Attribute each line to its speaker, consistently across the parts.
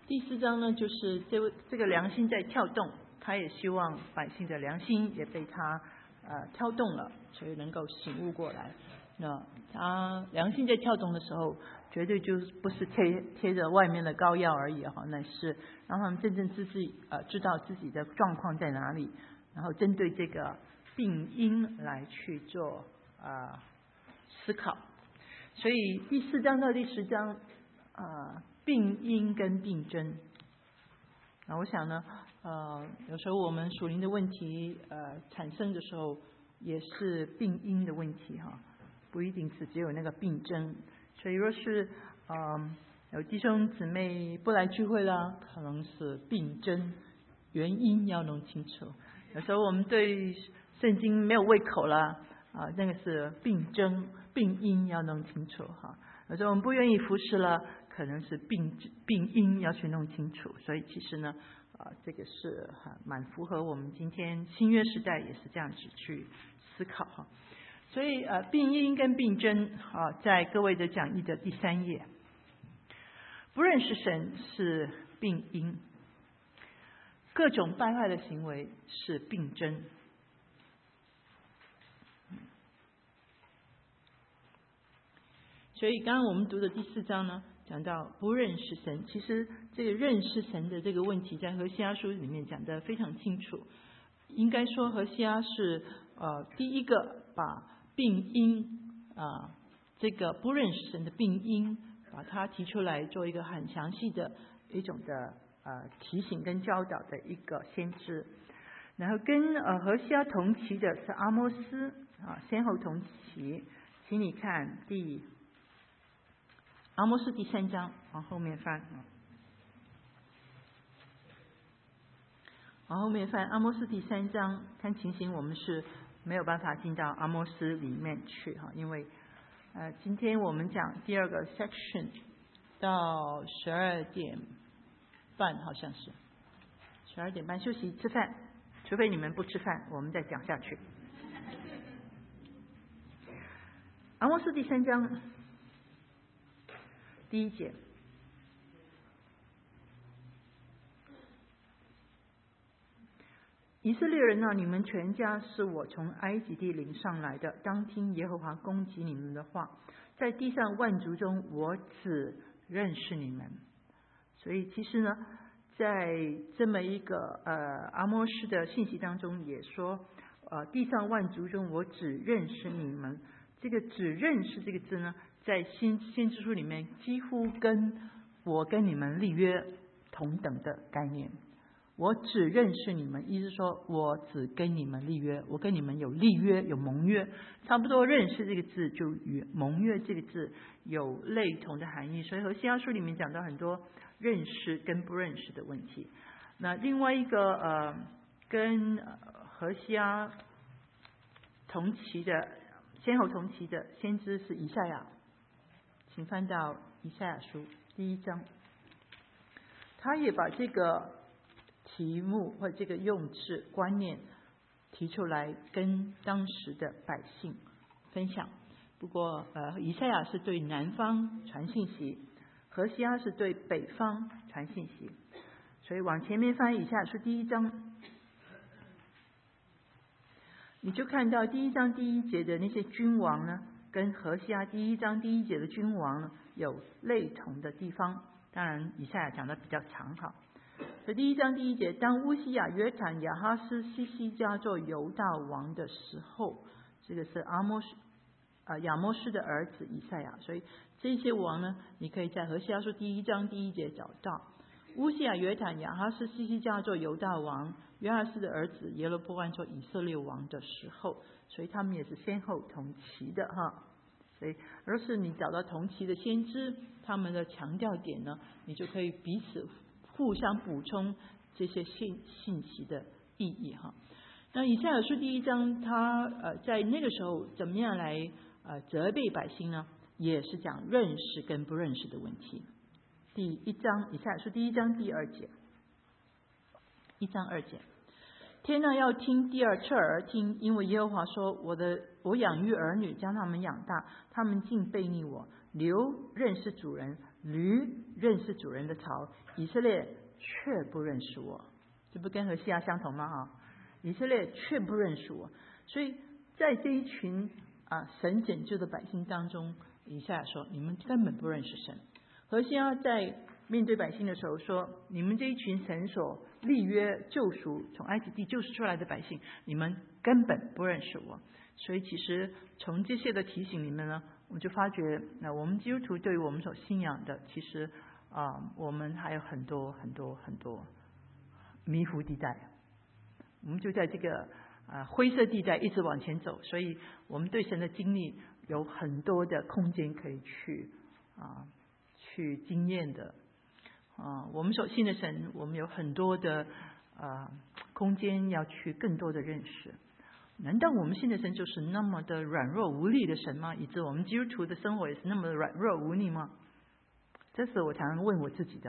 Speaker 1: 第4章呢，就是这个良心在跳动，他也希望百姓的良心也被他跳动了，所以能够醒悟过来。那他良心在跳动的时候，绝对就不是贴着外面的膏药而已哈，那是让他们真正知道自己的状况在哪里，然后针对这个病因来去做思考。所以第4章到第10章病因跟病症。那我想呢，有时候我们属灵的问题产生的时候，也是病因的问题哈，不一定是只有那个病症。所以若是有弟兄姊妹不来聚会啦，可能是病症，原因要弄清楚。有时候我们对圣经没有胃口啦，那个是病症，病因要弄清楚哈。有时候我们不愿意服侍了，可能是病因要去弄清楚。所以其实呢，这个是蛮符合我们今天新约时代也是这样子去思考哈。所以病因跟病症在各位的讲义的第3页，不认识神是病因，各种败坏的行为是病症。所以刚刚我们读的第4章呢，讲到不认识神，其实这个认识神的这个问题，在何西阿书里面讲得非常清楚。应该说何西阿是第一个把病因这个不认识神的病因，把它提出来做一个很详细的一种的提醒跟教导的一个先知。然后跟何西阿同期的是阿摩斯先后同期，请你看阿摩斯第3章，往后面翻，往后面翻阿摩斯第3章，看情形我们是没有办法进到阿摩斯里面去哈，因为今天我们讲第2个 section 到12点半，好像是12点半休息吃饭，除非你们不吃饭，我们再讲下去。阿摩斯第3章第1节，以色列人啊，你们全家是我从埃及地领上来的，当听耶和华攻击你们的话，在地上万族中，我只认识你们。所以其实呢，在这么一个阿摩斯的信息当中也说，地上万族中，我只认识你们。这个只认识这个字呢，在先知书里面几乎跟我跟你们立约同等的概念。我只认识你们，意思说我只跟你们立约，我跟你们有立约有盟约，差不多认识这个字就与盟约这个字有类同的含义。所以何西阿书里面讲到很多认识跟不认识的问题。那另外一个跟何西阿同期的先后同期的先知是以赛亚，请翻到以赛亚书第1章，他也把这个题目或这个用字观念提出来跟当时的百姓分享。不过以赛亚是对南方传信息，何西阿是对北方传信息。所以往前面翻以赛亚书第1章，你就看到第1章第1节的那些君王呢，跟何西阿第1章第1节的君王呢有类同的地方。当然以赛亚讲的比较长哈。所以第1章第1节，当乌西雅、约坦、亚哈斯、西西家做犹大王的时候，这个是亚摩斯的儿子以赛亚。所以这些王呢，你可以在何西阿书第1章第1节找到。乌西雅、约坦、亚哈斯、西西家做犹大王，约哈斯的儿子耶罗波安做以色列王的时候，所以他们也是先后同期的哈。所以若是你找到同期的先知，他们的强调点呢，你就可以彼此互相补充这些信息的意义哈。那以赛亚书第1章，他在那个时候怎么样来责备百姓呢？也是讲认识跟不认识的问题。第1章以赛亚书第1章第2节，1章2节，天啊，要听，地儿侧耳听，因为耶和华说，我养育儿女，将他们养大，他们竟背逆我，留认识主人， 驴认识主人的槽，以色列却不认识我。这不跟何西阿相同吗？以色列却不认识我。所以在这一群神拯救的百姓当中，以赛亚说你们根本不认识神。何西阿在面对百姓的时候说，你们这一群神所立约救赎从埃及地救赎出来的百姓，你们根本不认识我。所以其实从这些的提醒里面呢，我就发觉我们基督徒对于我们所信仰的，其实我们还有很多很多很多迷糊地带，我们就在这个灰色地带一直往前走，所以我们对神的经历有很多的空间可以去经验的。我们所信的神，我们有很多的空间要去更多的认识。难道我们信的神就是那么的软弱无力的神吗？以致我们基督徒的生活也是那么的软弱无力吗？这是我常常问我自己的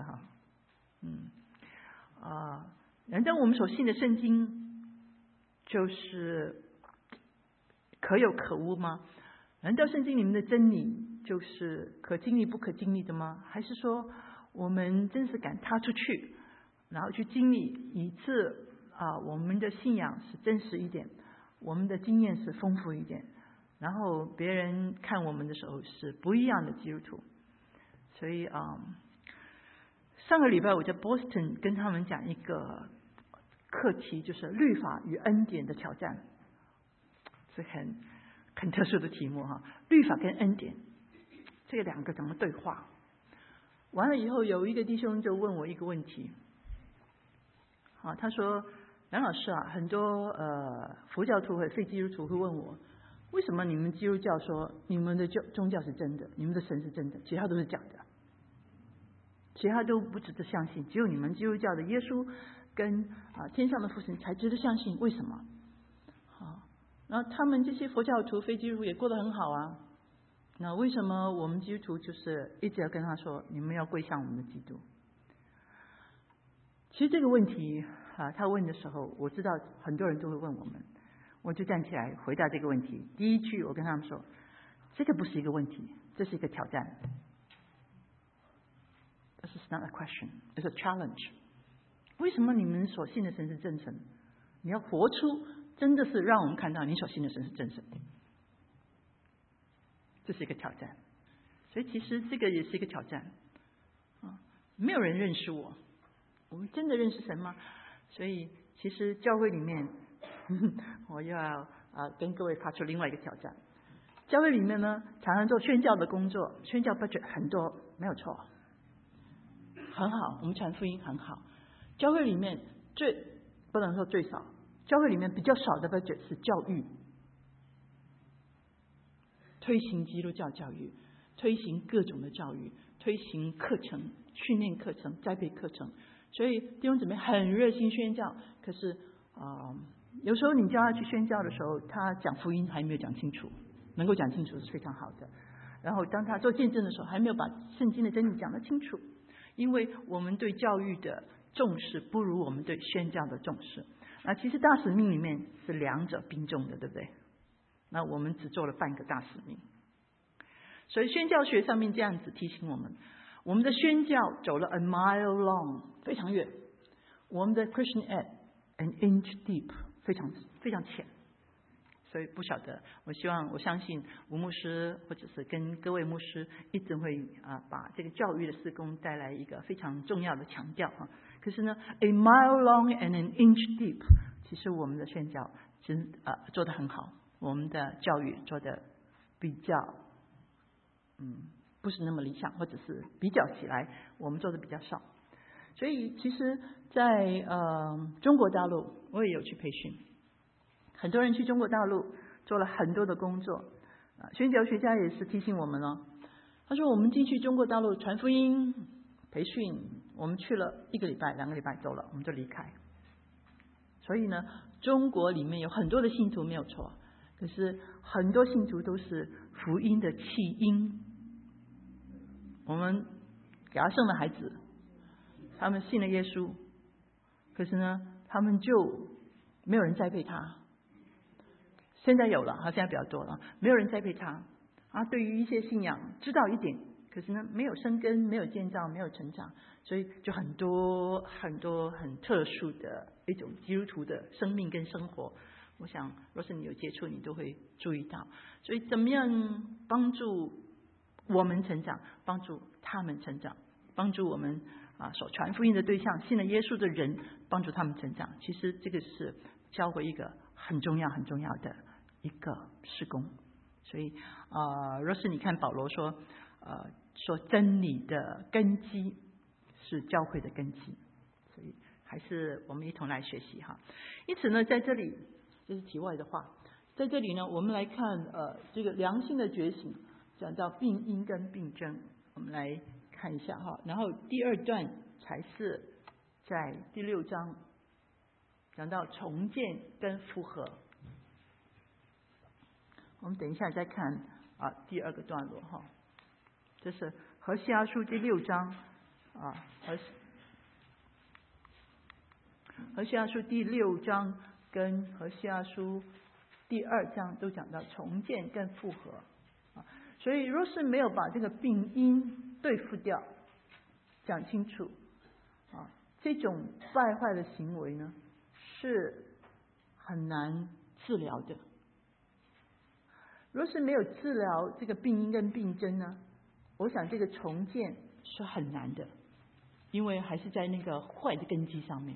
Speaker 1: 难道我们所信的圣经就是可有可无吗？难道圣经里面的真理就是可经历不可经历的吗？还是说我们真是敢踏出去，然后去经历，以致我们的信仰是真实一点，我们的经验是丰富一点，然后别人看我们的时候是不一样的基督徒。所以上个礼拜我在 Boston 跟他们讲一个课题，就是律法与恩典的挑战，是很特殊的题目律法跟恩典这两个怎么对话。完了以后，有一个弟兄就问我一个问题，他说梁老师很多佛教徒和非基督徒会问我，为什么你们基督教说你们的宗教是真的，你们的神是真的，其他都是假的，其他都不值得相信，只有你们基督教的耶稣跟天上的父神才值得相信，为什么？然后他们这些佛教徒非基督徒也过得很好那为什么我们基督徒就是一直要跟他说你们要归向我们的基督？其实这个问题他问的时候，我知道很多人都会问我们，我就站起来回答这个问题。第一句我跟他们说，这个不是一个问题，这是一个挑战。This is not a question, it's a challenge. 为什么你们所信的神是真神？你要活出真的是让我们看到你所信的神是真神，这是一个挑战。所以其实这个也是一个挑战没有人认识我，我们真的认识神吗？所以其实教会里面我又要跟各位发出另外一个挑战。教会里面呢，常常做宣教的工作，宣教 budget 很多，没有错，很好，我们传福音很好。教会里面不能说最少，教会里面比较少的 budget 是教育，推行基督教教育，推行各种的教育，推行课程、训练课程、栽培课程。所以弟兄姊妹很热心宣教，可是有时候你叫他去宣教的时候，他讲福音还没有讲清楚，能够讲清楚是非常好的。然后当他做见证的时候，还没有把圣经的真理讲得清楚，因为我们对教育的重视不如我们对宣教的重视。其实大使命里面是两者并重的，对不对？那我们只做了半个大使命。所以宣教学上面这样子提醒我们，我们的宣教走了 a mile long， 非常远，我们的 Christian ed an inch deep， 非常非常浅。所以不晓得，我相信吴牧师或者是跟各位牧师一直会把这个教育的事工带来一个非常重要的强调可是呢 a mile long and an inch deep， 其实我们的宣教其实做得很好，我们的教育做得比较不是那么理想，或者是比较起来我们做的比较少。所以其实在中国大陆我也有去培训，很多人去中国大陆做了很多的工作宣教学家也是提醒我们他说我们进去中国大陆传福音培训，我们去了1个礼拜2个礼拜走了，我们就离开。所以呢，中国里面有很多的信徒没有错，可是很多信徒都是福音的弃婴。我们给他生了孩子，他们信了耶稣，可是呢他们就没有人栽培他。现在有了现在比较多了，没有人栽培他对于一些信仰知道一点，可可是呢没有生根，没有建造，没有成长，所以就很多很多很特殊的一种基督徒的生命跟生活。我想若是你有接触，你都会注意到。所以怎么样帮助我们成长，帮助他们成长，帮助我们所传福音的对象，信了耶稣的人，帮助他们成长。其实这个是教会一个很重要很重要的一个事工。所以若是你看保罗说真理的根基是教会的根基，所以还是我们一同来学习哈。因此呢，在这里这是题外的话，在这里呢，我们来看这个良心的觉醒，讲到病因跟病症，我们来看一下哈。然后第二段才是在第6章讲到重建跟复合。我们等一下再看第2个段落哈。这是何西阿书第6章何西阿书第6章跟何西阿书第2章都讲到重建跟复合所以若是没有把这个病因对付掉，讲清楚这种败坏的行为呢是很难治疗的。若是没有治疗这个病因跟病症呢，我想这个重建是很难的，因为还是在那个坏的根基上面。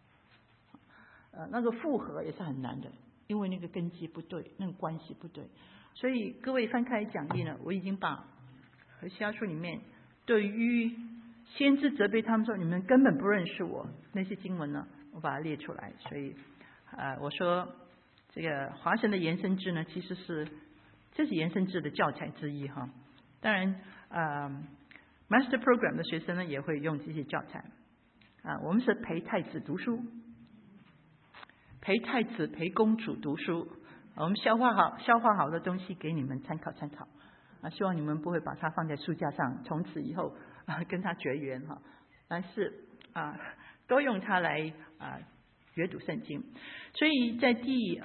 Speaker 1: 那个复合也是很难的，因为那个根基不对，那个关系不对。所以各位翻开讲义呢，我已经把何西阿书里面对于先知责备他们说你们根本不认识我那些经文呢，我把它列出来。所以我说这个华神的延伸制呢，其实这是延伸制的教材之一哈。当然Master Program 的学生呢也会用这些教材我们是陪太子读书，陪太子陪公主读书，我们消化好的东西给你们参考参考希望你们不会把它放在书架上，从此以后跟它绝缘哈，但是多用它来阅读圣经。所以在第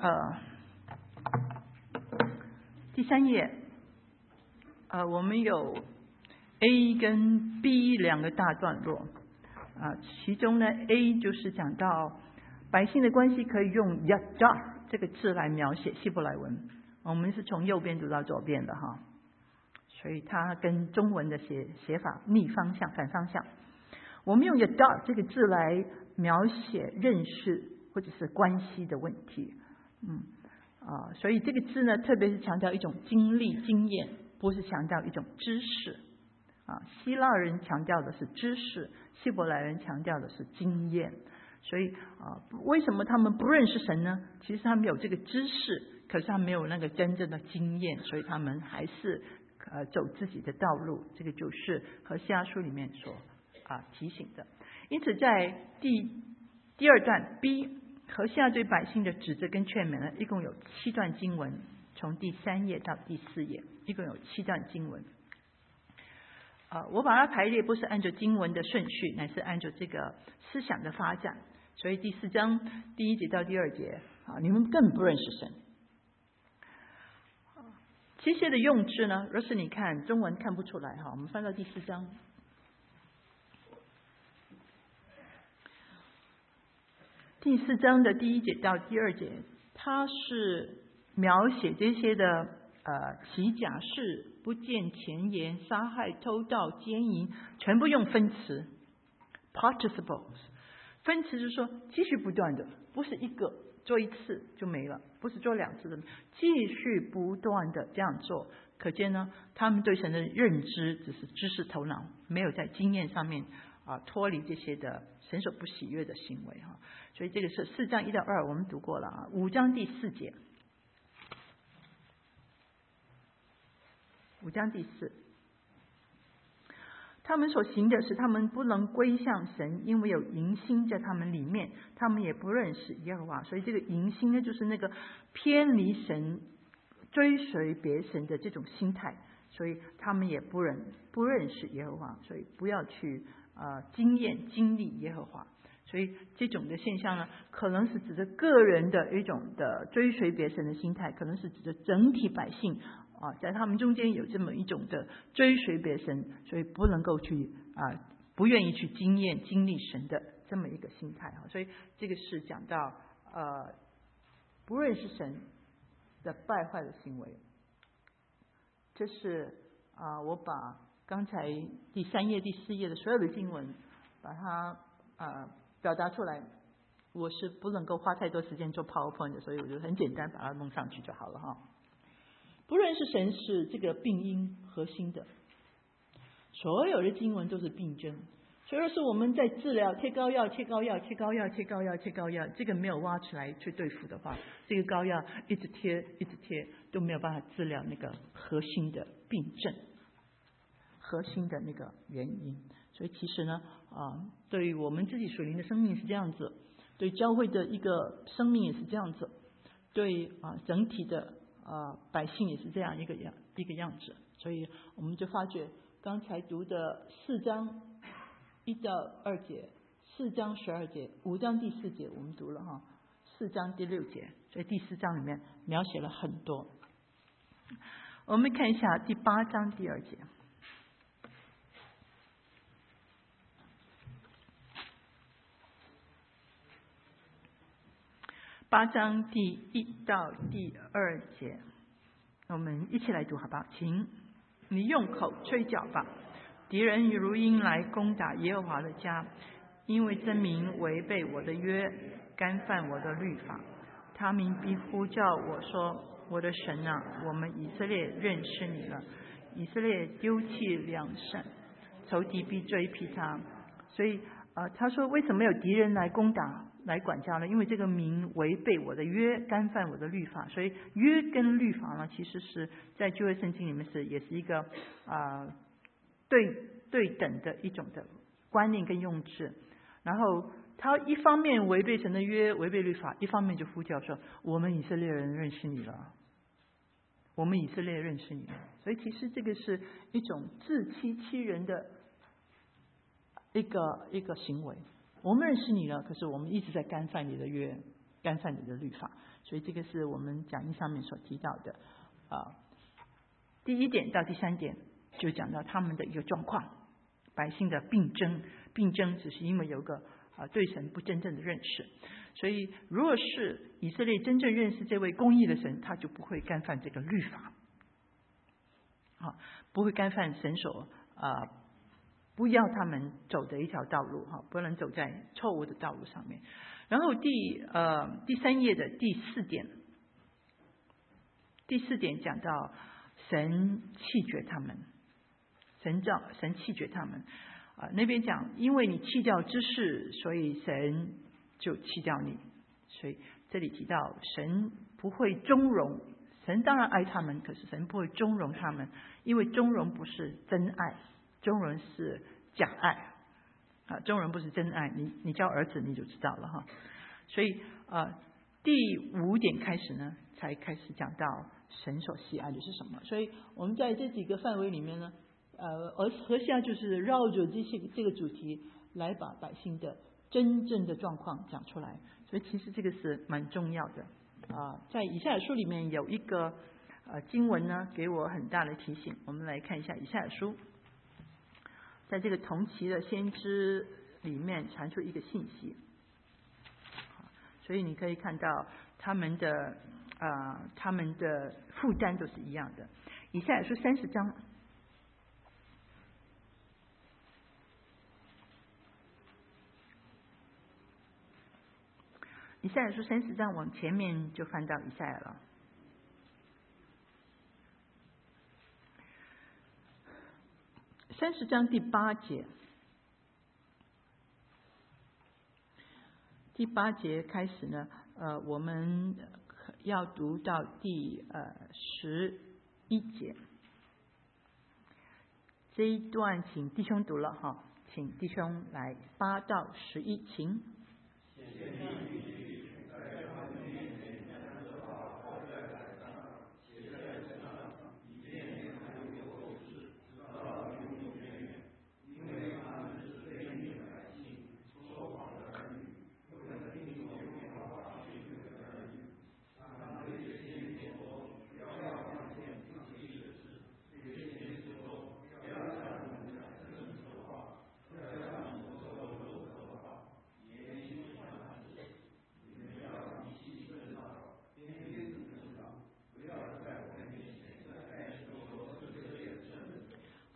Speaker 1: 3页我们有 A 跟 B 2个大段落其中呢 A 就是讲到百姓的关系可以用 yada 这个字来描写希伯来文，我们是从右边读到左边的哈，所以它跟中文的写法逆方向反方向。我们用 yada 这个字来描写认识或者是关系的问题所以这个字呢特别是强调一种经历经验，不是强调一种知识希腊人强调的是知识，希伯来人强调的是经验。所以为什么他们不认识神呢？其实他们有这个知识，可是他没有那个真正的经验，所以他们还是走自己的道路。这个就是何西阿书里面所提醒的。因此在第2段 B 何西阿对百姓的指责跟劝勉呢，一共有7段经文，从第3页到第4页，一共有7段经文我把它排列不是按照经文的顺序，乃是按照这个思想的发展。所以第4章第1节到第2节你们根本不认识神。这些的用字呢，若是你看中文看不出来我们翻到第4章第4章的第1节到第2节，它是描写这些的起假誓、不见前言、杀害、偷盗、奸淫，全部用分词 participles。 分词就是说继续不断的，不是一个做一次就没了，不是做2次的，继续不断的这样做。可见呢，他们对神的认知只是知识头脑，没有在经验上面脱离这些的神所不喜悦的行为所以这个是4章1到2我们读过了5章第4节5章第4，他们所行的是他们不能归向神，因为有淫心在他们里面，他们也不认识耶和华。所以这个淫心呢，就是那个偏离神、追随别神的这种心态，所以他们也不认识耶和华，所以不要去经历耶和华。所以这种的现象呢，可能是指的个人的一种的追随别神的心态，可能是指的整体百姓在他们中间有这么一种的追随别神，所以不能够去不愿意去经历神的这么一个心态所以这个是讲到不认识神的败坏的行为。这是我把刚才第3页、第4页的所有的经文把它表达出来。我是不能够花太多时间做 PowerPoint 的，所以我就很简单把它弄上去就好了不认识神是这个病因核心的，所有的经文都是病症。所以说是我们在治疗贴膏药、这个没有挖起来去对付的话，这个膏药一直贴都没有办法治疗那个核心的病症，核心的那个原因。所以其实呢对于我们自己属灵的生命是这样子，对教会的一个生命也是这样子，对整体的百姓也是这样一个样子。所以我们就发觉刚才读的4章1到2节，4章12节，5章第4节我们读了4章第6节，所以第4章里面描写了很多。我们看一下第8章第2节。8章第1到第2节，我们一起来读好不好？请你用口吹角吧，敌人如鹰来攻打耶和华的家，因为这民违背我的约，干犯我的律法，他们必呼叫我说：我的神啊，我们以色列认识你了。以色列丢弃良善，仇敌必追逼他。所以他说为什么有敌人来攻打来管教呢？因为这个民违背我的约，干犯我的律法。所以约跟律法呢，其实是在旧约圣经里面也是一个对等的一种的观念跟用字。然后他一方面违背神的约，违背律法，一方面就呼叫说：我们以色列人认识你了，我们以色列认识你了。所以其实这个是一种自欺欺人的一个行为。我们认识你了，可是我们一直在干犯你的约，干犯你的律法。所以这个是我们讲义上面所提到的第1点到第3点就讲到他们的一个状况，百姓的病症只是因为有个对神不真正的认识。所以如果是以色列真正认识这位公义的神，他就不会干犯这个律法不会干犯神所不要他们走的一条道路不能走在错误的道路上面。然后第3页的第4点，第4点讲到神弃绝他们，神弃绝他们那边讲因为你弃掉知识，所以神就弃掉你。所以这里提到神不会中容，神当然爱他们，可是神不会中容他们，因为中容不是真爱，中容是假爱中容不是真爱，你叫儿子你就知道了所以第5点开始呢，才开始讲到神所喜爱的是什么。所以我们在这几个范围里面呢核下就是绕着这个主题来把百姓的真正的状况讲出来。所以其实这个是蛮重要的在以赛亚书里面有一个经文呢，给我很大的提醒。我们来看一下以赛亚书，在这个同期的先知里面传出一个信息。所以你可以看到他们的负担都是一样的。以赛亚书30章，以赛亚书30章往前面就翻到以赛亚了。30章第8节，第8节开始呢我们要读到第11节。这一段请弟兄读了请弟兄来8到11，请。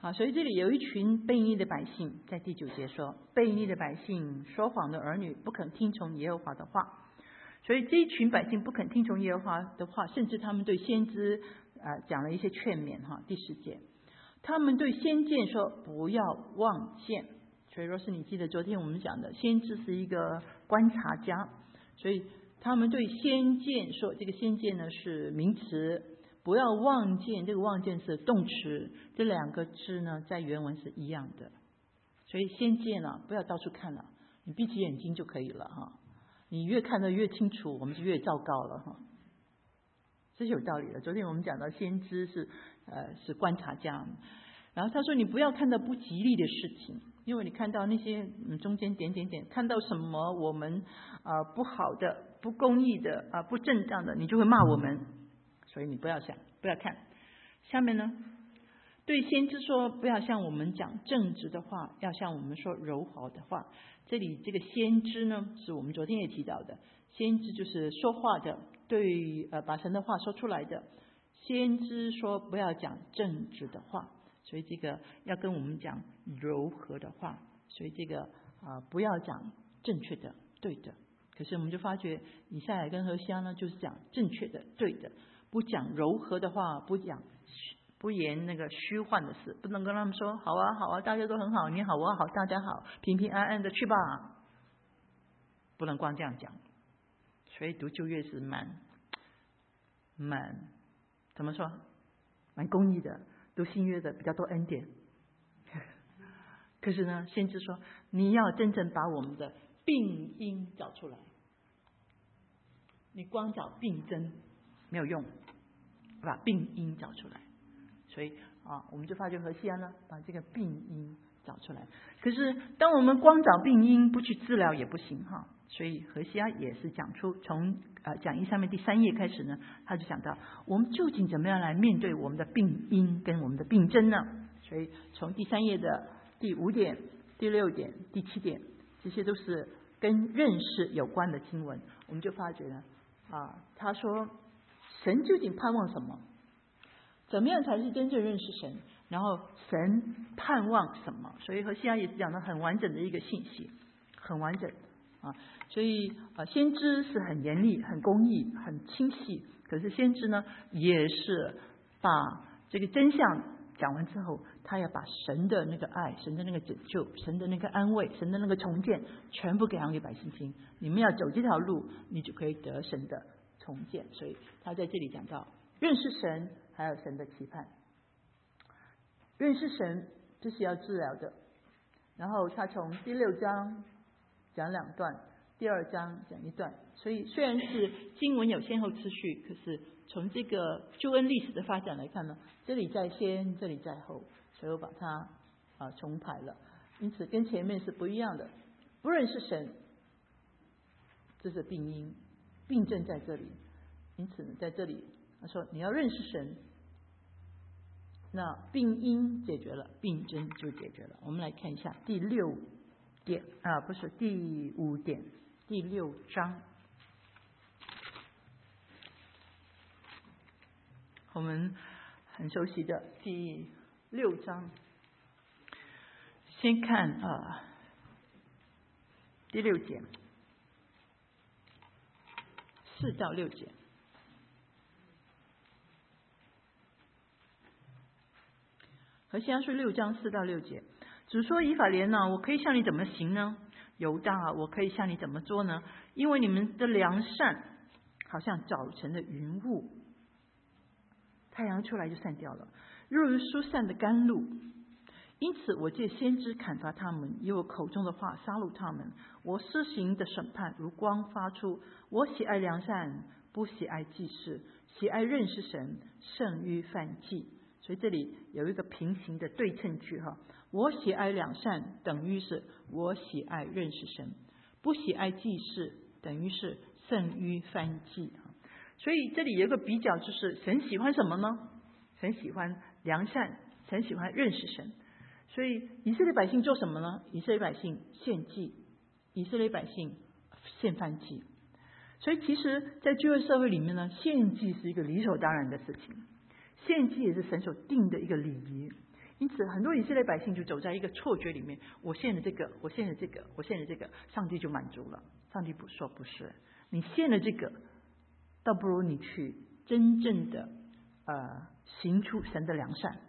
Speaker 1: 好，所以这里有一群悖逆的百姓，在第9节说，悖逆的百姓，说谎的儿女，不肯听从耶和华的话。所以这一群百姓不肯听从耶和华的话，甚至他们对先知讲了一些劝勉哈。第10节，他们对先见说不要妄见。所以若是你记得昨天我们讲的，先知是一个观察家，所以他们对先见说，这个先见呢是名词，不要妄见，这个妄见是动词，这2个字呢在原文是一样的。所以先见啊，不要到处看了，你闭起眼睛就可以了哈。你越看得越清楚，我们就越糟糕了哈。这是有道理的。昨天我们讲到先知是观察家，然后他说你不要看到不吉利的事情，因为你看到那些中间点点点，看到什么我们不好的、不公义的不正当的，你就会骂我们，所以你不要想，不要看。下面呢，对先知说不要向我们讲正直的话，要向我们说柔和的话。这里这个先知呢，是我们昨天也提到的，先知就是说话的，对把神的话说出来的。先知说不要讲正直的话，所以这个要跟我们讲柔和的话，所以这个不要讲正确的对的。可是我们就发觉以赛亚跟何西阿呢，就是讲正确的对的，不讲柔和的话，不言那个虚幻的事，不能跟他们说好啊好啊，大家都很好，你好我好大家好，平平安安的去吧，不能光这样讲。所以读旧约是蛮怎么说，蛮公义的，读新约的比较多恩典。可是呢，先知说你要真正把我们的病因找出来，你光找病症没有用，把病因找出来。所以我们就发觉何西阿呢，把这个病因找出来。可是当我们光找病因不去治疗也不行哈。所以何西阿也是讲出从讲义上面第3页开始呢，他就讲到我们究竟怎么样来面对我们的病因跟我们的病症呢？所以从第3页的第5点、第6点、第7点，这些都是跟认识有关的经文。我们就发觉呢他说神究竟盼望什么？怎么样才是真正认识神？然后神盼望什么？所以何西阿也是讲了很完整的一个信息，很完整所以先知是很严厉、很公义、很清晰，可是先知呢也是把这个真相讲完之后，他要把神的那个爱、神的那个拯救、神的那个安慰、神的那个重建全部讲给百姓听。你们要走这条路，你就可以得神的重建。所以他在这里讲到认识神还有神的期盼。认识神这是要治疗的，然后他从第6章讲2段，第2章讲1段。所以虽然是经文有先后次序，可是从这个救恩历史的发展来看呢，这里在先，这里在后，所以我把它重排了。因此跟前面是不一样的。不认识神，这是病因，病症在这里。因此在这里他说你要认识神，那病因解决了，病症就解决了。我们来看一下第6点不是第5点，第6章，我们很熟悉的第6章。先看第6节4到6节。何西阿书6章4到6节，主说以法莲我可以向你怎么行呢？犹大我可以向你怎么做呢？因为你们的良善好像早晨的云雾，太阳出来就散掉了，如疏散的甘露。因此我借先知砍伐他们，以我口中的话杀戮他们。我施行的审判如光发出。我喜爱良善，不喜爱祭祀，喜爱认识神胜于犯忌。所以这里有一个平行的对称句我喜爱良善等于是我喜爱认识神，不喜爱祭祀等于是胜于犯忌。所以这里有一个比较，就是神喜欢什么呢？神喜欢良善，神喜欢认识神。所以以色列百姓做什么呢？以色列百姓献祭，以色列百姓献燔祭。所以其实在旧约社会里面呢，献祭是一个理所当然的事情，献祭也是神所定的一个礼仪。 因此很多以色列百姓就走在一个错觉里面，我献了这个，我献了这个，我献了这个，上帝就满足了。上帝说不是，你献了这个，倒不如你去真正的行出神的良善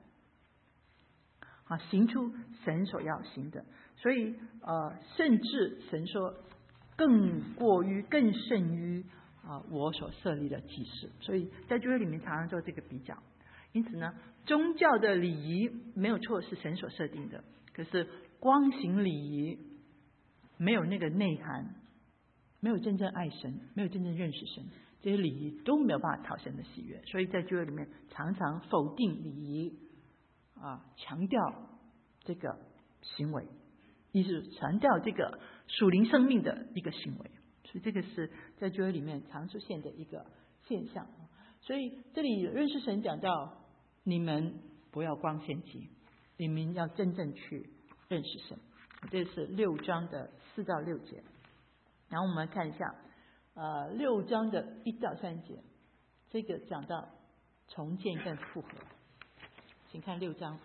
Speaker 1: 行出神所要行的。所以甚至神说更过于更胜于我所设立的祭祀。所以在旧约里面常常做这个比较。因此呢，宗教的礼仪没有错，是神所设定的，可是光行礼仪没有那个内涵，没有真正爱神，没有真正认识神，这些礼仪都没有办法讨神的喜悦。所以在旧约里面常常否定礼仪强调这个行为，意思强调这个属灵生命的一个行为。所以这个是在旧约里面常出现的一个现象。所以这里认识神讲到，你们不要光献祭，你们要真正去认识神。这是6章的4到6节。然后我们来看一下6章的1到3节，这个讲到重建跟复合。请看6章。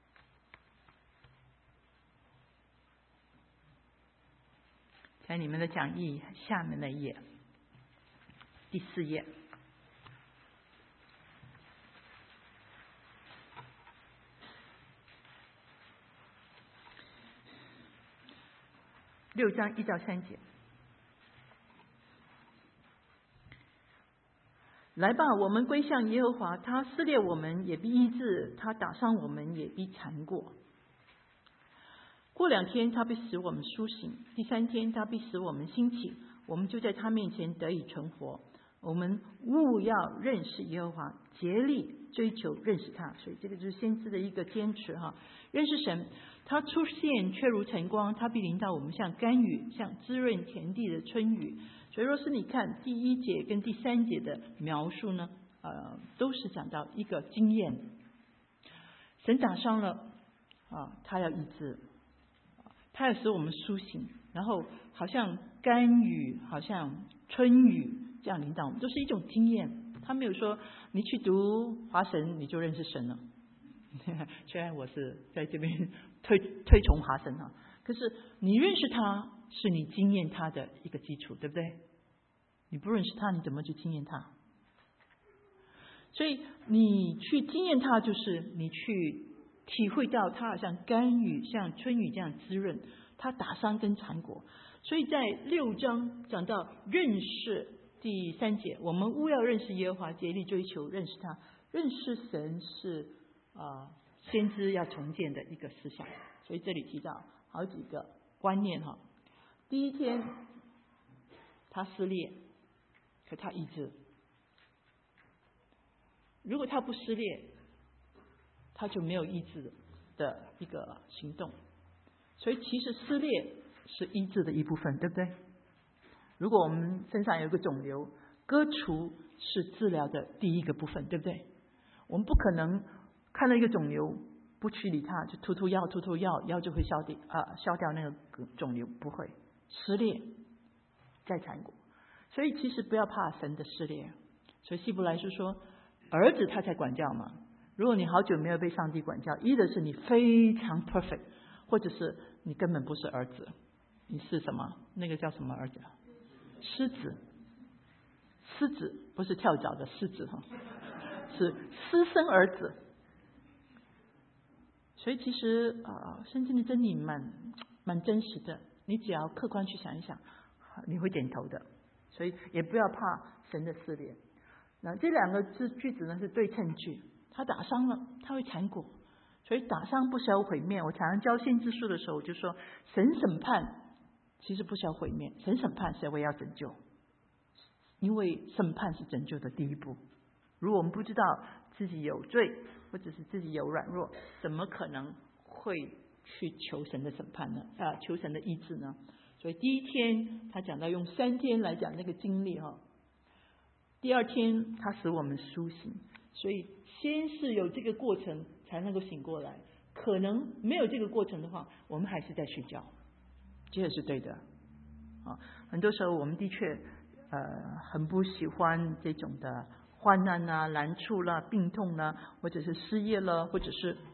Speaker 1: 在你们的讲义下面的页，第4页。6章1到3节。来吧，我们归向耶和华，他撕裂我们也必医治，他打伤我们也必缠过。过2天他必使我们苏醒，第3天他必使我们兴起，我们就在他面前得以存活。我们务要认识耶和华，竭力追求认识他。所以这个就是先知的一个坚持认识神，他出现却如晨光，他必临到我们像甘雨，像滋润田地的春雨。所以若是你看第1节跟第3节的描述呢，都是讲到一个经验，神打伤了他要医治，他要使我们苏醒，然后好像甘雨，好像春雨这样领导我们，都是一种经验。他没有说你去读华神你就认识神了虽然我是在这边推崇华神可是你认识他是你经验他的一个基础，对不对？你不认识他，你怎么去经验他？所以你去经验他，就是你去体会到他好像甘雨，像春雨这样滋润，他打伤跟缠裹。所以在6章讲到认识，第3节，我们务要认识耶和华，竭力追求认识他。认识神是先知要重建的一个思想。所以这里提到好几个观念第1天他撕裂，可他医治。如果他不撕裂，他就没有医治的一个行动。所以其实撕裂是医治的一部分，对不对？如果我们身上有一个肿瘤，割除是治疗的第一个部分，对不对？我们不可能看到一个肿瘤不去理它，就涂药药就会消掉那个肿瘤，不会。撕裂再缠裹。所以其实不要怕神的撕裂。所以希伯来书说，儿子他才管教嘛。如果你好久没有被上帝管教，一的是你非常 perfect， 或者是你根本不是儿子，你是什么？那个叫什么儿子？狮子。狮子不是跳蚤的狮子是私生儿子。所以其实圣经的真理蛮真实的，你只要客观去想一想，你会点头的。所以也不要怕神的撕裂。那这2个句子呢是对称句，他打伤了，他会缠裹。所以打伤不消毁灭。我常常教先知书的时候，我就说神审判其实不消毁灭，神审判是为要拯救，因为审判是拯救的第一步。如果我们不知道自己有罪，或者是自己有软弱，怎么可能会去求神的审判呢？求神的医治呢？所以第1天他讲到用3天来讲那个经历第2天他使我们苏醒。所以先是有这个过程才能够醒过来，可能没有这个过程的话，我们还是在睡觉，这也是对的很多时候我们的确很不喜欢这种的患难难处啦、病痛啦，或者是失业了，或者是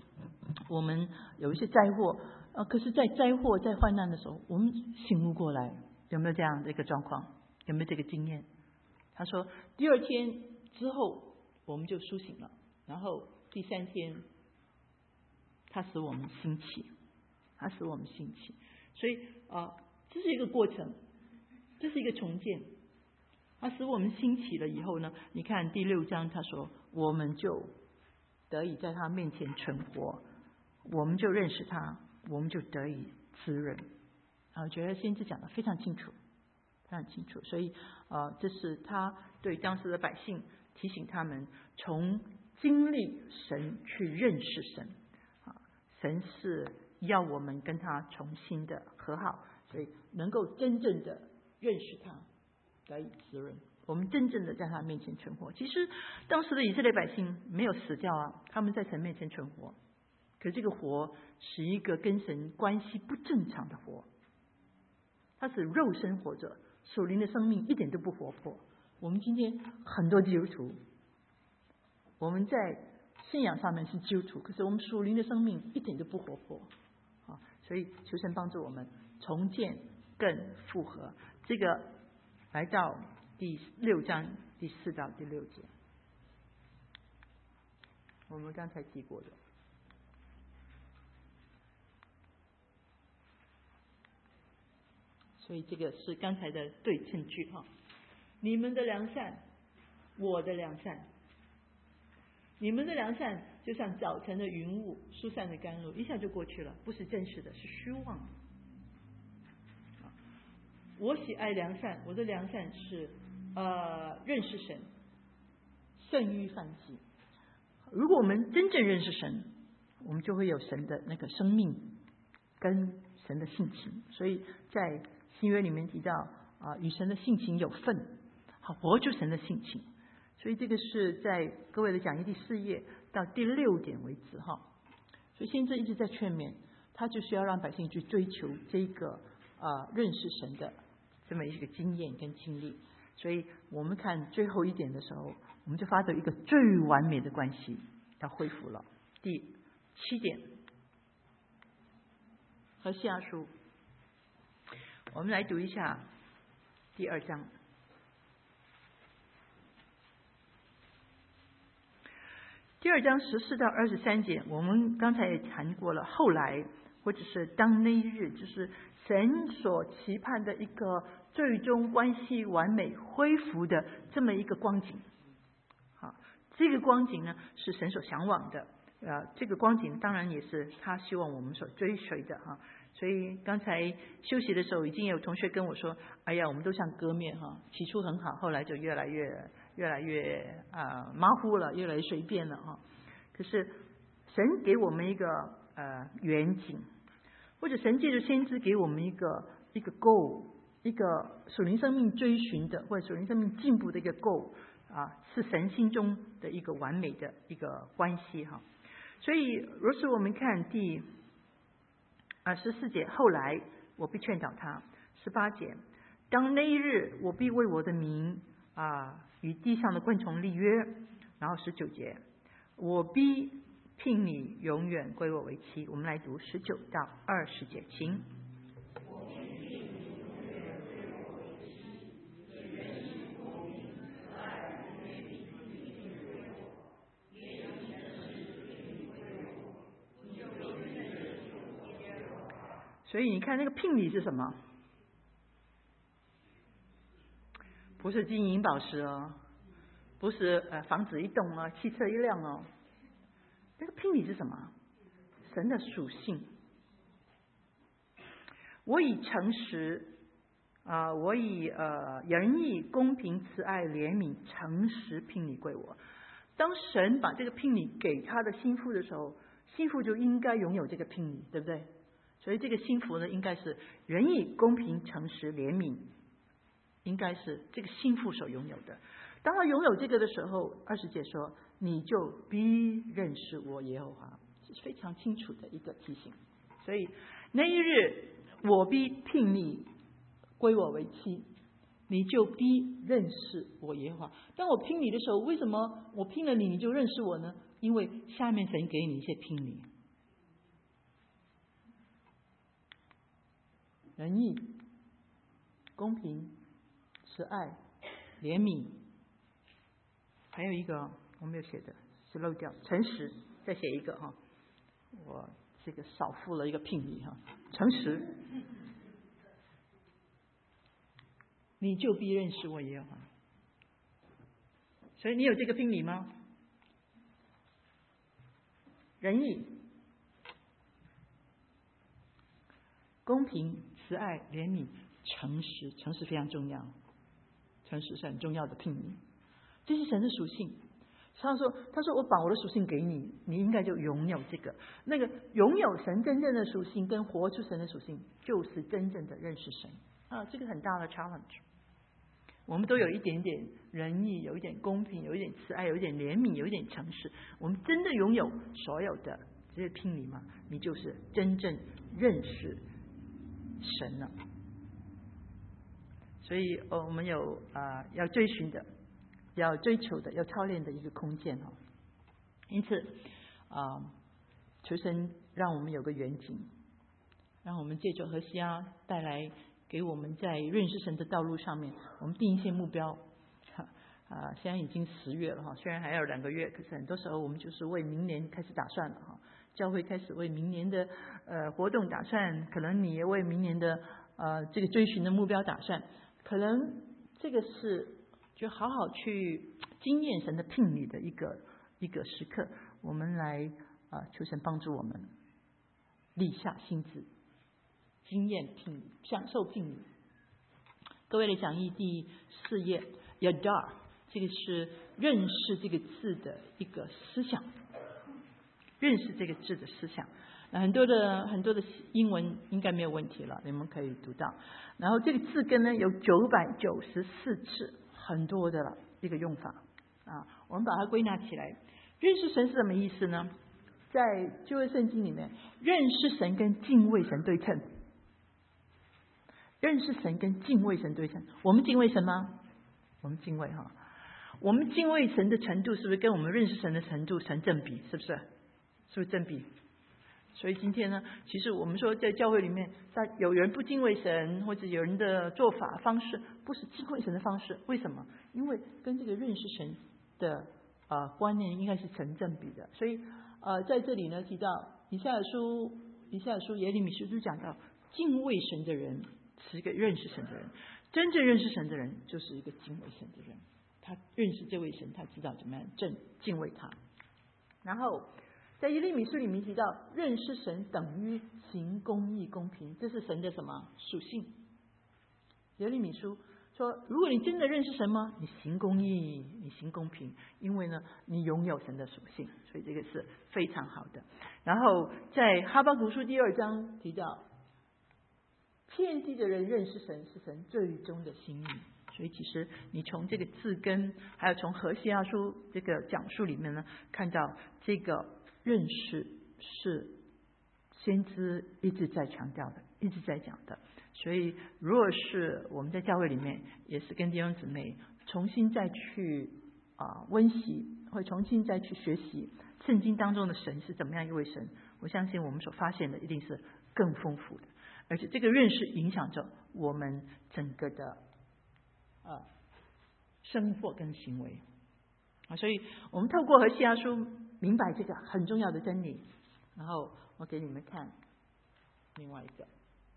Speaker 1: 我们有一些灾祸，可是在灾祸在患难的时候，我们醒悟过来，有没有这样的一个状况？有没有这个经验？他说第二天之后我们就苏醒了，然后第三天他使我们兴起，他使我们兴起。所以这是一个过程，这是一个重建。他使我们兴起了以后呢，你看第6章他说我们就得以在他面前存活，我们就认识他，我们就得以滋润。我觉得先知讲得非常清楚，非常清楚。所以这是他对当时的百姓提醒他们，从经历神去认识神。神是要我们跟他重新的和好，所以能够真正的认识他，得以滋润，我们真正的在他面前存活。其实当时的以色列百姓没有死掉啊，他们在神面前存活，可这个活是一个跟神关系不正常的活，他是肉身活着，属灵的生命一点都不活泼。我们今天很多基督徒，我们在信仰上面是基督徒，可是我们属灵的生命一点都不活泼所以求神帮助我们重建更复合。这个来到第6章第4到第6节，我们刚才提过的。所以这个是刚才的对称句你们的良善，我的良善。你们的良善就像早晨的云雾，疏散的甘露，一下就过去了，不是真实的，是虚妄的。我喜爱良善，我的良善是认识神胜于犯忌。如果我们真正认识神，我们就会有神的那个生命跟神的性情。所以在新约里面提到与神的性情有份，活出神的性情。所以这个是在各位的讲义第4页到第6点为止所以先知一直在劝勉，他就是要让百姓去追求这个认识神的这么一个经验跟经历。所以我们看最后一点的时候，我们就发现一个最完美的关系要恢复了。第7点，和西阿书，我们来读一下第2章。第2章14到23节，我们刚才也谈过了，后来或者是当那一日，就是神所期盼的一个最终关系完美恢复的这么一个光景。这个光景呢是神所向往的，这个光景当然也是他希望我们所追随的所以刚才休息的时候，已经有同学跟我说，哎呀，我们都像割面起初很好，后来就越来越马虎了，越来越随便了可是神给我们一个远景，或者神借着先知给我们一个 goal， 一个属灵生命追寻的或者属灵生命进步的一个 goal是神心中的一个完美的一个关系所以若是我们看第14节，后来我必劝导他。18节，当那一日，我必为我的名与地上的昆虫立约。然后19节，我必聘你永远归我为妻。我们来读19到20节，请。所以你看那个聘礼是什么？不是金银宝石不是房子一栋汽车一辆那个聘礼是什么？神的属性。我以诚实我以仁义、公平、慈爱、怜悯、诚实聘礼归我。当神把这个聘礼给他的心腹的时候，心腹就应该拥有这个聘礼，对不对？所以这个心腹呢，应该是仁义、公平、诚实、怜悯，应该是这个心腹所拥有的。当他拥有这个的时候，20节说，你就必认识我耶和华，是非常清楚的一个提醒。所以那一日，我必聘你归我为妻，你就必认识我耶和华。当我聘你的时候，为什么我聘了你，你就认识我呢？因为下面神给你一些聘礼， 仁义、公平、慈爱、怜悯，还有一个我没有写的是漏掉，诚实，再写一个哈，我这个少付了一个聘礼哈，诚实，你就必认识我耶和华。所以你有这个聘礼吗？仁义、公平、慈爱、怜悯、诚实，诚实非常重要，诚实是很重要的聘礼，这是神的属性。他说我把我的属性给你，你应该就拥有这个。那个拥有神真正的属性跟活出神的属性，就是真正的认识神啊，这个很大的 challenge。我们都有一点点仁义，有一点公平，有一点慈爱，有一点怜悯，有一点诚实。我们真的拥有所有的这些聘礼吗？你就是真正认识神了。所以我们有要追寻的、要追求的、要操练的一个空间哈。因此求神让我们有个远景，让我们借着何西阿带来给我们在认识神的道路上面，我们定一些目标。现在已经10月了哈，虽然还有2个月，可是很多时候我们就是为明年开始打算了哈。教会开始为明年的活动打算，可能你也为明年的这个追寻的目标打算，可能这个是就好好去经验神的聘礼的一个时刻，我们来求神帮助我们立下心志，经验聘礼，享受聘礼。各位的讲义第4页 Yadar， 这个是认识这个字的一个思想，认识这个字的思想。很多的英文应该没有问题了，你们可以读到。然后这个字根呢有994次，很多的了一个用法我们把它归纳起来。认识神是什么意思呢？在旧约圣经里面，认识神跟敬畏神对称。认识神跟敬畏神对称。我们敬畏神吗？我们敬畏哈。我们敬畏神的程度是不是跟我们认识神的程度成正比？是不是？是不是正比？所以今天呢，其实我们说在教会里面，有人不敬畏神，或者有人的做法方式不是敬畏神的方式，为什么？因为跟这个认识神的观念应该是成正比的。所以在这里呢提到以赛亚书、耶利米书就讲到，敬畏神的人是一个认识神的人，真正认识神的人就是一个敬畏神的人。他认识这位神，他知道怎么样敬畏他。然后在耶利米书里面提到，认识神等于行公义公平，这是神的什么属性？耶利米书说，如果你真的认识神吗？你行公义，你行公平，因为呢你拥有神的属性，所以这个是非常好的。然后在哈巴谷书第2章提到，遍地的人认识神是神最终的心意。所以其实你从这个字根，还有从何西阿书这个讲述里面呢，看到这个认识是先知一直在强调的，一直在讲的。所以如果是我们在教会里面，也是跟弟兄姊妹重新再去温习，或重新再去学习圣经当中的神是怎么样一位神，我相信我们所发现的一定是更丰富的，而且这个认识影响着我们整个的生活跟行为所以我们透过何西阿书明白这个很重要的真理。然后我给你们看另外一个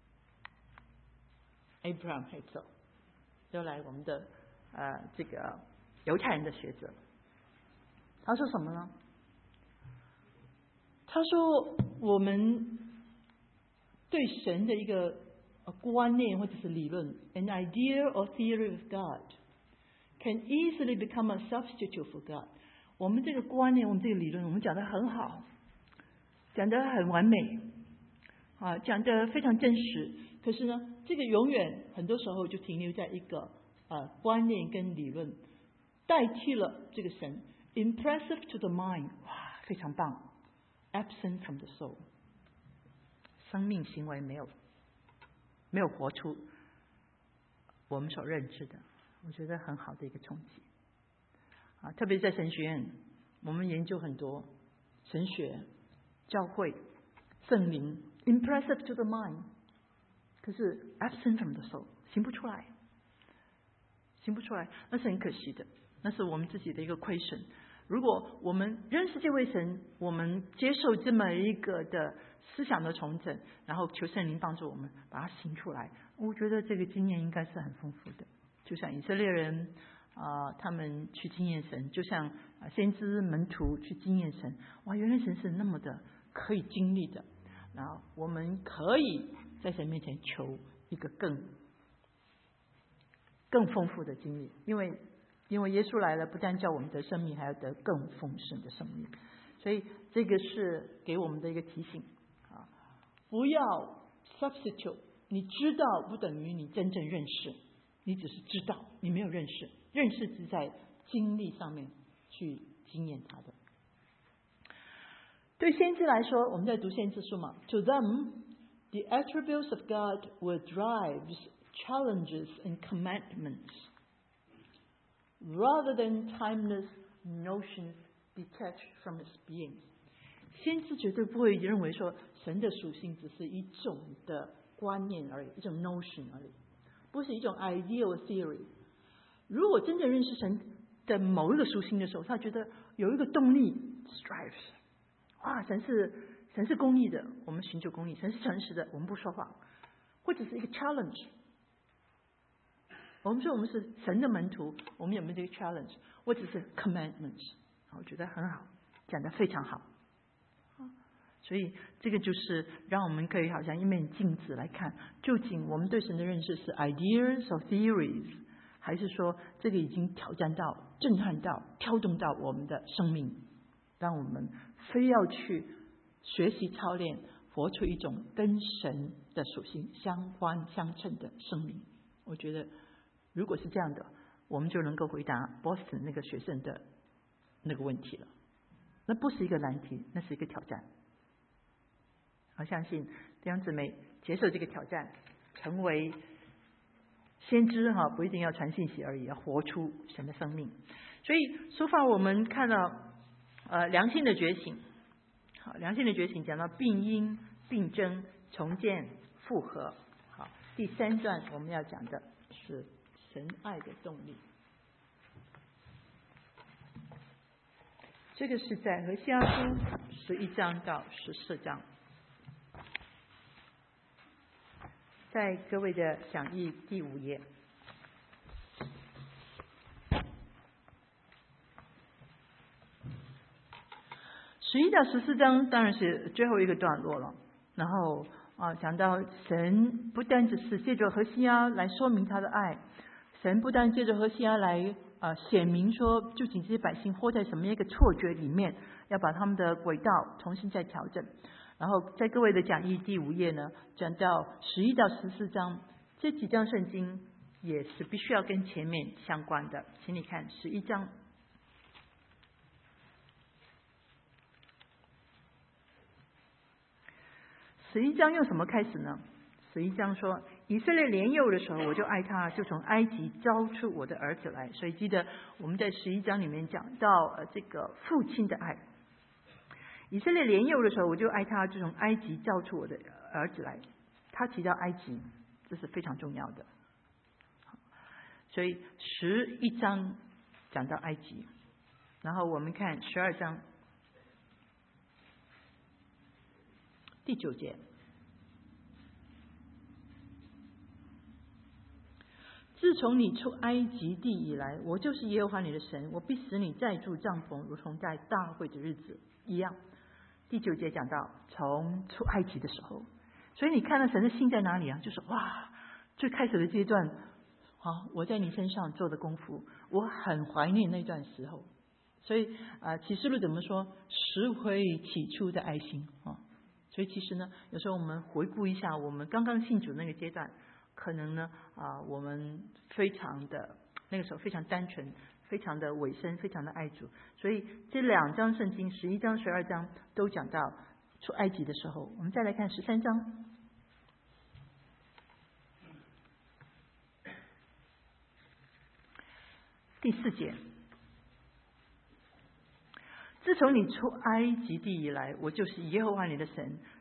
Speaker 1: Abraham Heschel， 又来我们的这个犹太人的学者，他说什么呢？他说我们对神的一个观念或者是理论 an idea or theory of God can easily become a substitute for God。 我们这个观念，我们这个理论，我们讲得很好，讲得很完美讲得非常真实，可是呢这个永远很多时候就停留在一个观念跟理论，代替了这个神 impressive to the mind， 哇非常棒， absent from the soul， 生命行为没有活出我们所认知的，我觉得很好的一个冲击特别在神学院，我们研究很多神学、教会、圣灵 impressive to the mind， 可是 absent from the soul 行不出来，那是很可惜的，那是我们自己的一个亏损。如果我们认识这位神，我们接受这么一个的思想的重整，然后求圣灵帮助我们把它行出来，我觉得这个经验应该是很丰富的。就像以色列人他们去经验神，就像先知门徒去经验神，哇，原来神是那么的可以经历的。然后我们可以在神面前求一个更丰富的经历，因为耶稣来了，不但叫我们得生命，还要得更丰盛的生命。所以这个是给我们的一个提醒不要 substitute， 你知道不等于你真正认识，你只是知道，你没有认识，认识是在经历上面去经验它的。对先知来说，我们在读先知书嘛 ，To them, the attributes of God were drives, challenges, and commandments, rather than timeless notions detached from its being. 先知绝对不会认为说神的属性只是一种的观念而已，一种 notion 而已，不是一种 ideal theory。如果真正认识神的某一个属性的时候，他觉得有一个动力 strives。哇，神是公义的，我们寻求公义；神是诚实的，我们不说谎。或者是一个 challenge， 我们说我们是神的门徒，我们有没有这个 challenge？ 或者是 commandments？ 我觉得很好，讲得非常好。所以这个就是让我们可以好像一面镜子来看，究竟我们对神的认识是 ideas or theories， 还是说这个已经挑战到、震撼到、挑动到我们的生命，让我们非要去学习操练，活出一种跟神的属性相关相称的生命。我觉得如果是这样的，我们就能够回答 Boston 那个学生的那个问题了。那不是一个难题，那是一个挑战。我相信弟兄姊妹接受这个挑战，成为先知不一定要传信息而已，要活出神的生命。所以so far我们看到良心的觉醒。好，良心的觉醒讲到病因、病症、重建、复合。好，第3段我们要讲的是神爱的动力。这个是在何西阿书11章到14章，在各位的讲义第5页。11到14章当然是最后一个段落了。然后讲到神不单只是借着何西阿来说明他的爱，神不但借着何西阿来显明说究竟这些百姓活在什么一个错觉里面，要把他们的轨道重新再调整。然后在各位的讲义第5页呢，讲到11到14章，这几章圣经也是必须要跟前面相关的。请你看11章。11章用什么开始呢？11章说，以色列年幼的时候，我就爱他，就从埃及招出我的儿子来。所以记得我们在11章里面讲到这个父亲的爱。以色列年幼的时候，我就爱他，就从埃及招出我的儿子来。他提到埃及，这是非常重要的。所以11章讲到埃及，然后我们看12章第9节。自从你出埃及地以来，我就是耶和华你的神，我必使你再住帐篷，如同在大会的日子一样。第9节讲到从出埃及的时候，所以你看到神的心在哪里啊？就是哇，最开始的阶段我在你身上做的功夫，我很怀念那段时候。所以启示录怎么说？拾回起初的爱心所以其实呢，有时候我们回顾一下我们刚刚信主那个阶段，可能呢我们非常的那个时候非常单纯，非常的委身，非常的爱主。所以这2章圣经11章12章都讲到出埃及的时候。我们再来看13章第4节。自从你出埃及地以来，我就是耶和华你的神，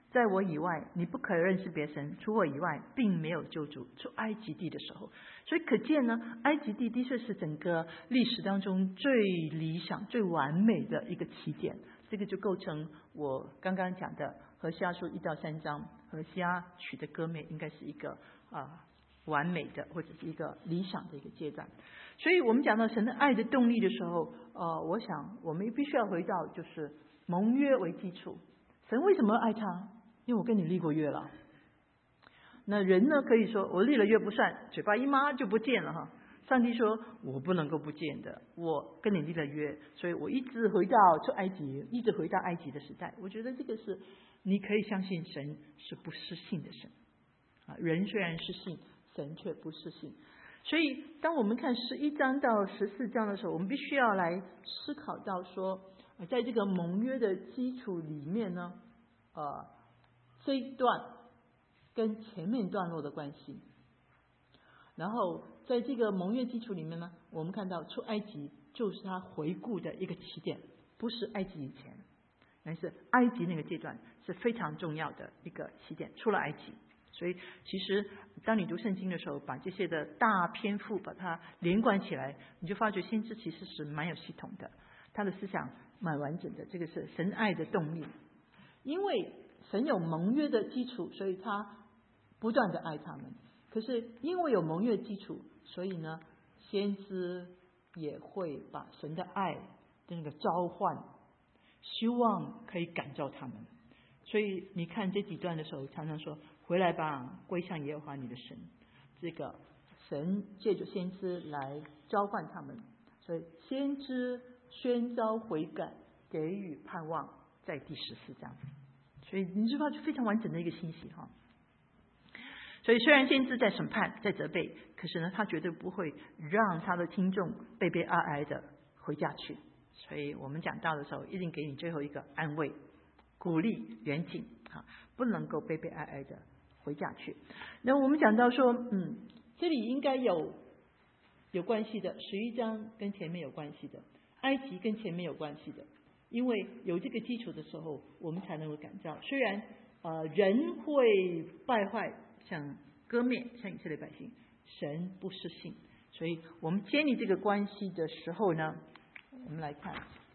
Speaker 1: 在我以外，你不可认识别神，除我以外，并没有救主。出埃及地的时候，所以可见呢，埃及地的确是整个历史当中最理想、最完美的一个起点。这个就构成我刚刚讲的何西阿书1到3章，何西阿娶的歌妹应该是一个完美的或者是一个理想的一个阶段。所以我们讲到神的爱的动力的时候，我想我们必须要回到就是盟约为基础。神为什么要爱他？因为我跟你立过约了。那人呢，可以说我立了约不算，嘴巴一抹就不见了哈。上帝说我不能够不见的，我跟你立了约，所以我一直回到出埃及，一直回到埃及的时代。我觉得这个是你可以相信神是不失信的神人虽然是信，神却不失信。所以当我们看11章到14章的时候，我们必须要来思考到说，在这个盟约的基础里面呢，这一段跟前面段落的关系。然后在这个盟约基础里面呢，我们看到出埃及就是他回顾的一个起点，不是埃及以前，但是埃及那个阶段是非常重要的一个起点，出了埃及。所以其实当你读圣经的时候，把这些的大篇幅把它连贯起来，你就发觉先知其实是蛮有系统的，他的思想蛮完整的。这个是神爱的动力，因为神有盟约的基础，所以他不断的爱他们。可是因为有盟约基础，所以呢，先知也会把神的爱的那个召唤，希望可以感召他们。所以你看这几段的时候，常常说回来吧，归向耶和华你的神。这个神借着先知来召唤他们，所以先知宣召悔改，给予盼望，在第14章。所以你知道就非常完整的一个信息哈。所以虽然先知在审判在责备，可是呢他绝对不会让他的听众悲悲哀哀的回家去。所以我们讲到的时候，一定给你最后一个安慰、鼓励、远景不能够悲悲哀哀的回家去。那我们讲到说这里应该有关系的，11章跟前面有关系的，埃及跟前面有关系的。因为有这个基础的时候，我们才能够感召。虽然人会败坏，像割灭，像以色列百姓，神不失信。所以我们建立这个关系的时候呢，我们来看，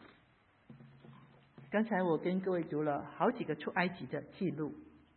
Speaker 1: 刚才我跟各位读了好几个出埃及的记录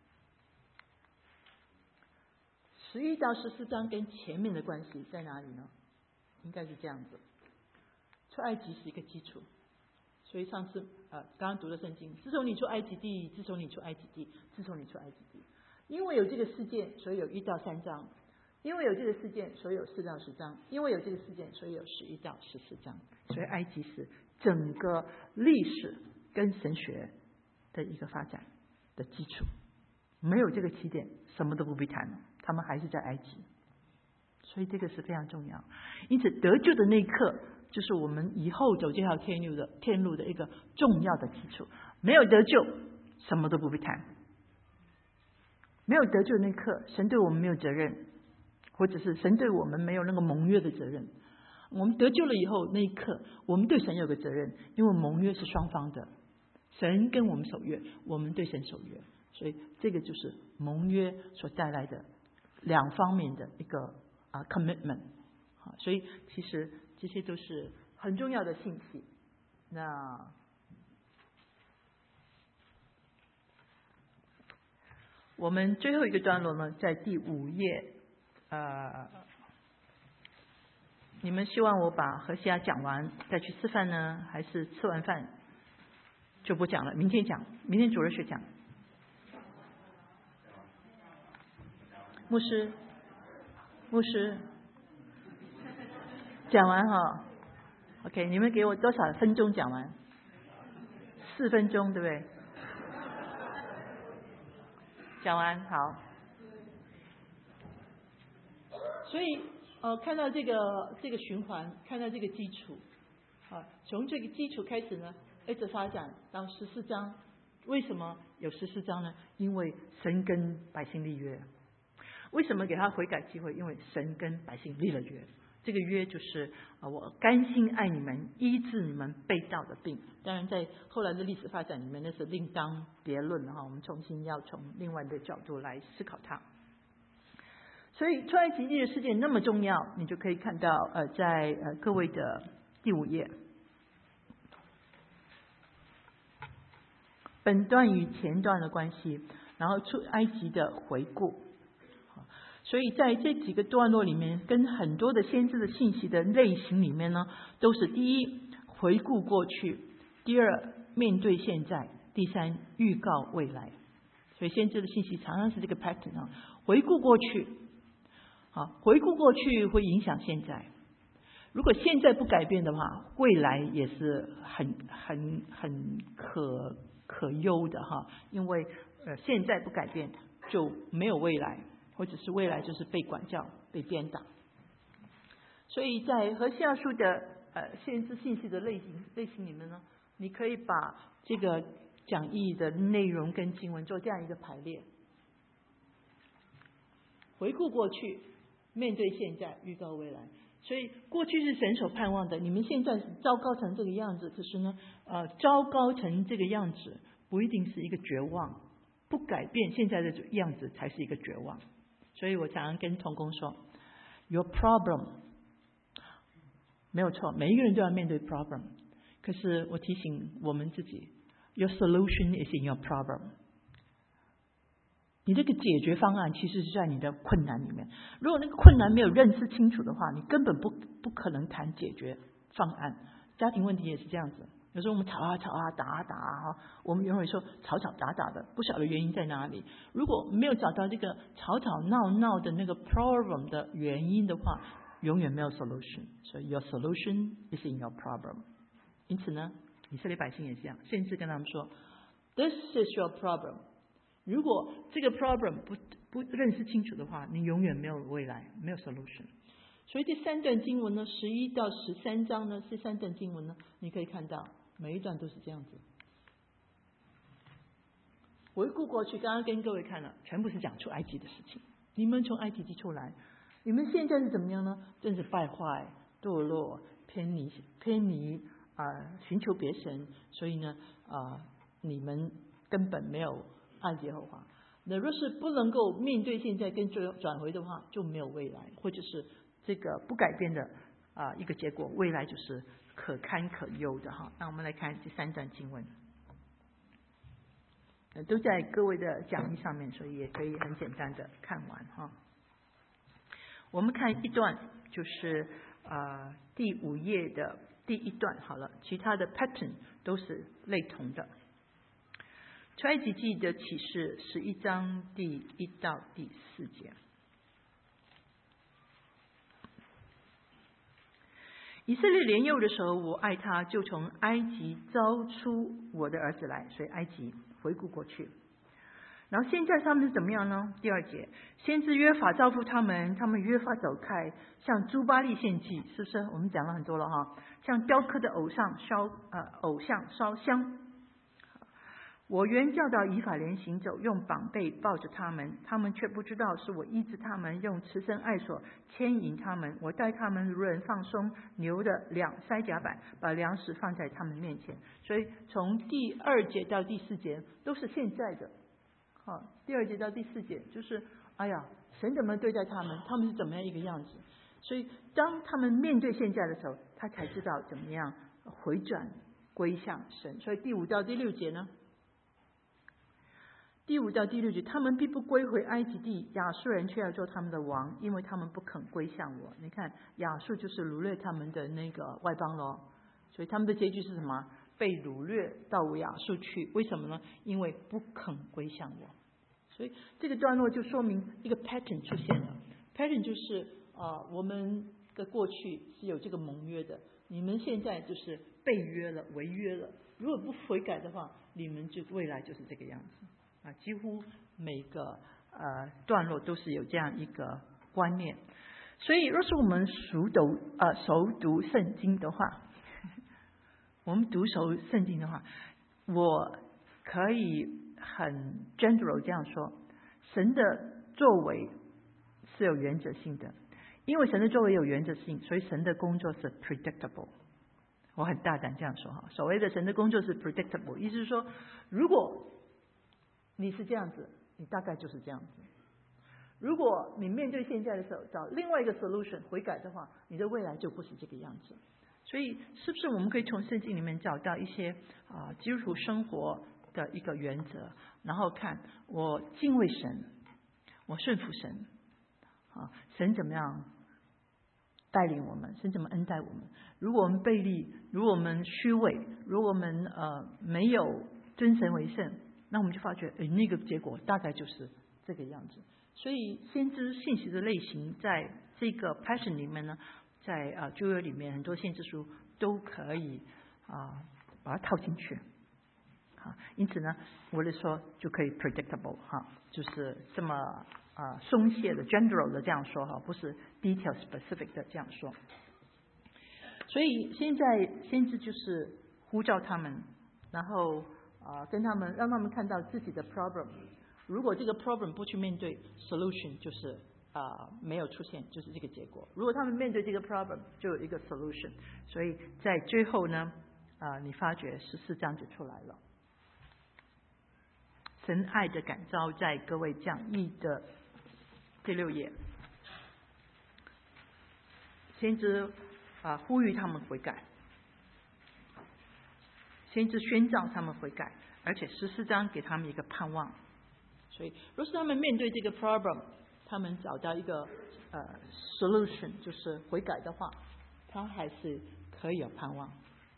Speaker 1: ，11到14章跟前面的关系在哪里呢？应该是这样子，出埃及是一个基础。所以上次刚刚读的圣经，自从你出埃及地，自从你出埃及地，自从你出埃及地。因为有这个事件，所以有1到3章；因为有这个事件，所以有4到10章；因为有这个事件，所以有11到14章。所以埃及是整个历史跟神学的一个发展的基础。没有这个起点，什么都不必谈了，他们还是在埃及。所以这个是非常重要。因此得救的那一刻，就是我们以后走这条天路的一个重要的基础。没有得救，什么都不必谈。没有得救那一刻，神对我们没有责任，或者是神对我们没有那个盟约的责任。我们得救了以后那一刻，我们对神有个责任，因为盟约是双方的，神跟我们守约，我们对神守约。所以这个就是盟约所带来的两方面的一个commitment。所以其实这些都是很重要的信息。那我们最后一个段落呢，在第5页。你们希望我把何西阿讲完再去吃饭呢，还是吃完饭就不讲了？明天讲，明天主日学讲。牧师，讲完哈 ，OK， 你们给我多少分钟讲完？4分钟，对不对？讲完好。所以看到这个循环，看到这个基础从这个基础开始呢，一直发展到14章。为什么有14章呢？因为神跟百姓立约。为什么给他悔改机会？因为神跟百姓立了约。 这个约就是我甘心爱你们，医治你们被盗的病。当然在后来的历史发展里面，那是另当别论了哈，我们重新要从另外的角度来思考它。所以出埃及记的事件那么重要，你就可以看到在各位的第5页，本段与前段的关系，然后出埃及的回顾。所以在这几个段落里面，跟很多的先知的信息的类型里面呢，都是第一回顾过去，第二面对现在，第三预告未来。所以先知的信息常常是这个 pattern 啊，回顾过去，回顾过去会影响现在。如果现在不改变的话，未来也是很可忧的哈，因为现在不改变就没有未来。或者是未来就是被管教、被鞭打。所以在何西阿书的先知信息的类型里面呢，你可以把这个讲义的内容跟经文做这样一个排列：回顾过去，面对现在，预告未来。所以过去是神所盼望的，你们现在是糟糕成这个样子，可是呢，糟糕成这个样子不一定是一个绝望，不改变现在的样子才是一个绝望。所以我常常跟同工说 ，Your problem 没有错，每一个人都要面对 problem。可是我提醒我们自己 ，Your solution is in your problem。你这个解决方案其实是在你的困难里面。如果那个困难没有认识清楚的话，你根本不可能谈解决方案。家庭问题也是这样子。有时候我们吵啊打啊，我们永远说吵打的，不晓得原因在哪里。如果没有找到这个吵闹的那个 problem 的原因的话，永远没有 solution。所以 your solution is in your problem。因此呢，以色列百姓也是这样，甚至跟他们说 ，This is your problem。如果这个 problem 不认识清楚的话，你永远没有未来，没有 solution。所以这3段经文呢，11到13章呢，这3段经文呢，你可以看到。每一段都是这样子，回顾过去，刚刚跟各位看了，全部是讲出埃及的事情。你们从埃及地出来，你们现在是怎么样呢？真是败坏、堕落、偏离寻求别神，所以呢你们根本没有爱耶和华。那若是不能够面对现在跟转回的话，就没有未来，或者是这个不改变的一个结果，未来就是可堪可忧的哈。那我们来看这3段经文，都在各位的讲义上面，所以也可以很简单的看完哈。我们看一段，就是第5页的第1段好了，其他的 pattern 都是类同的。出埃及记的启示11章第1到第4节。以色列年幼的时候，我爱他，就从埃及招出我的儿子来。所以埃及回顾过去，然后现在他们是怎么样呢？第2节，先知约法招呼他们，他们约法走开，向朱巴利献祭，是不是？我们讲了很多了哈，向雕刻的偶像烧香。我原教导以法莲行走，用绑背抱着他们，他们却不知道是我医治他们，用慈绳爱索牵引他们。我带他们如人放松牛的塞甲板，把粮食放在他们面前。所以从第2节到第4节都是现在的。第2节到第4节就是神怎么对待他们，他们是怎么样一个样子。所以当他们面对现在的时候，他才知道怎么样回转归向神。所以第5到第6节呢，第5到第6节，他们必不归回埃及地，亚述人却要做他们的王，因为他们不肯归向我。你看亚述就是掳掠他们的那个外邦咯，所以他们的结局是什么？被掳掠到亚述去。为什么呢？因为不肯归向我。所以这个段落就说明一个 pattern 出现了。 pattern 就是我们的过去是有这个盟约的，你们现在就是被约了，违约了，如果不悔改的话，你们就未来就是这个样子。几乎每个段落都是有这样一个观念。所以若是我们熟读圣经的话，我们读熟圣经的话，我可以很 general 这样说，神的作为是有原则性的， 因为神的作为有原则性，所以神的工作是 predictable。我很大胆这样说哈，所谓的神的工作是 predictable， 意思是说，如果你是这样子，你大概就是这样子。如果你面对现在的时候找另外一个 solution 悔改的话，你的未来就不是这个样子。所以是不是我们可以从圣经里面找到一些基督徒生活的一个原则，然后看我敬畏神，我顺服神，神怎么样带领我们，神怎么恩待我们。如果我们背逆，如果我们虚伪，如果我们没有尊神为圣，那我们就发觉那个结果大概就是这个样子。所以先知信息的类型在这个 passion 里面呢，在旧约里面很多先知书都可以把它套进去。因此呢，我的说就可以 predictable 就是这么松懈的 general 的这样说不是 detail specific 的这样说。所以现在先知就是呼召他们，然后跟他们让他们看到自己的 problem。如果这个 problem 不去面对 ，solution 就是没有出现，就是这个结果。如果他们面对这个 problem， 就有一个 solution。所以在最后呢，你发觉14章就出来了。神爱的感召在各位讲义的第6页，先知呼吁他们悔改，先知宣召他们悔改，而且14章给他们一个盼望。所以若是他们面对这个 problem， 他们找到一个solution 就是悔改的话，他还是可以有盼望。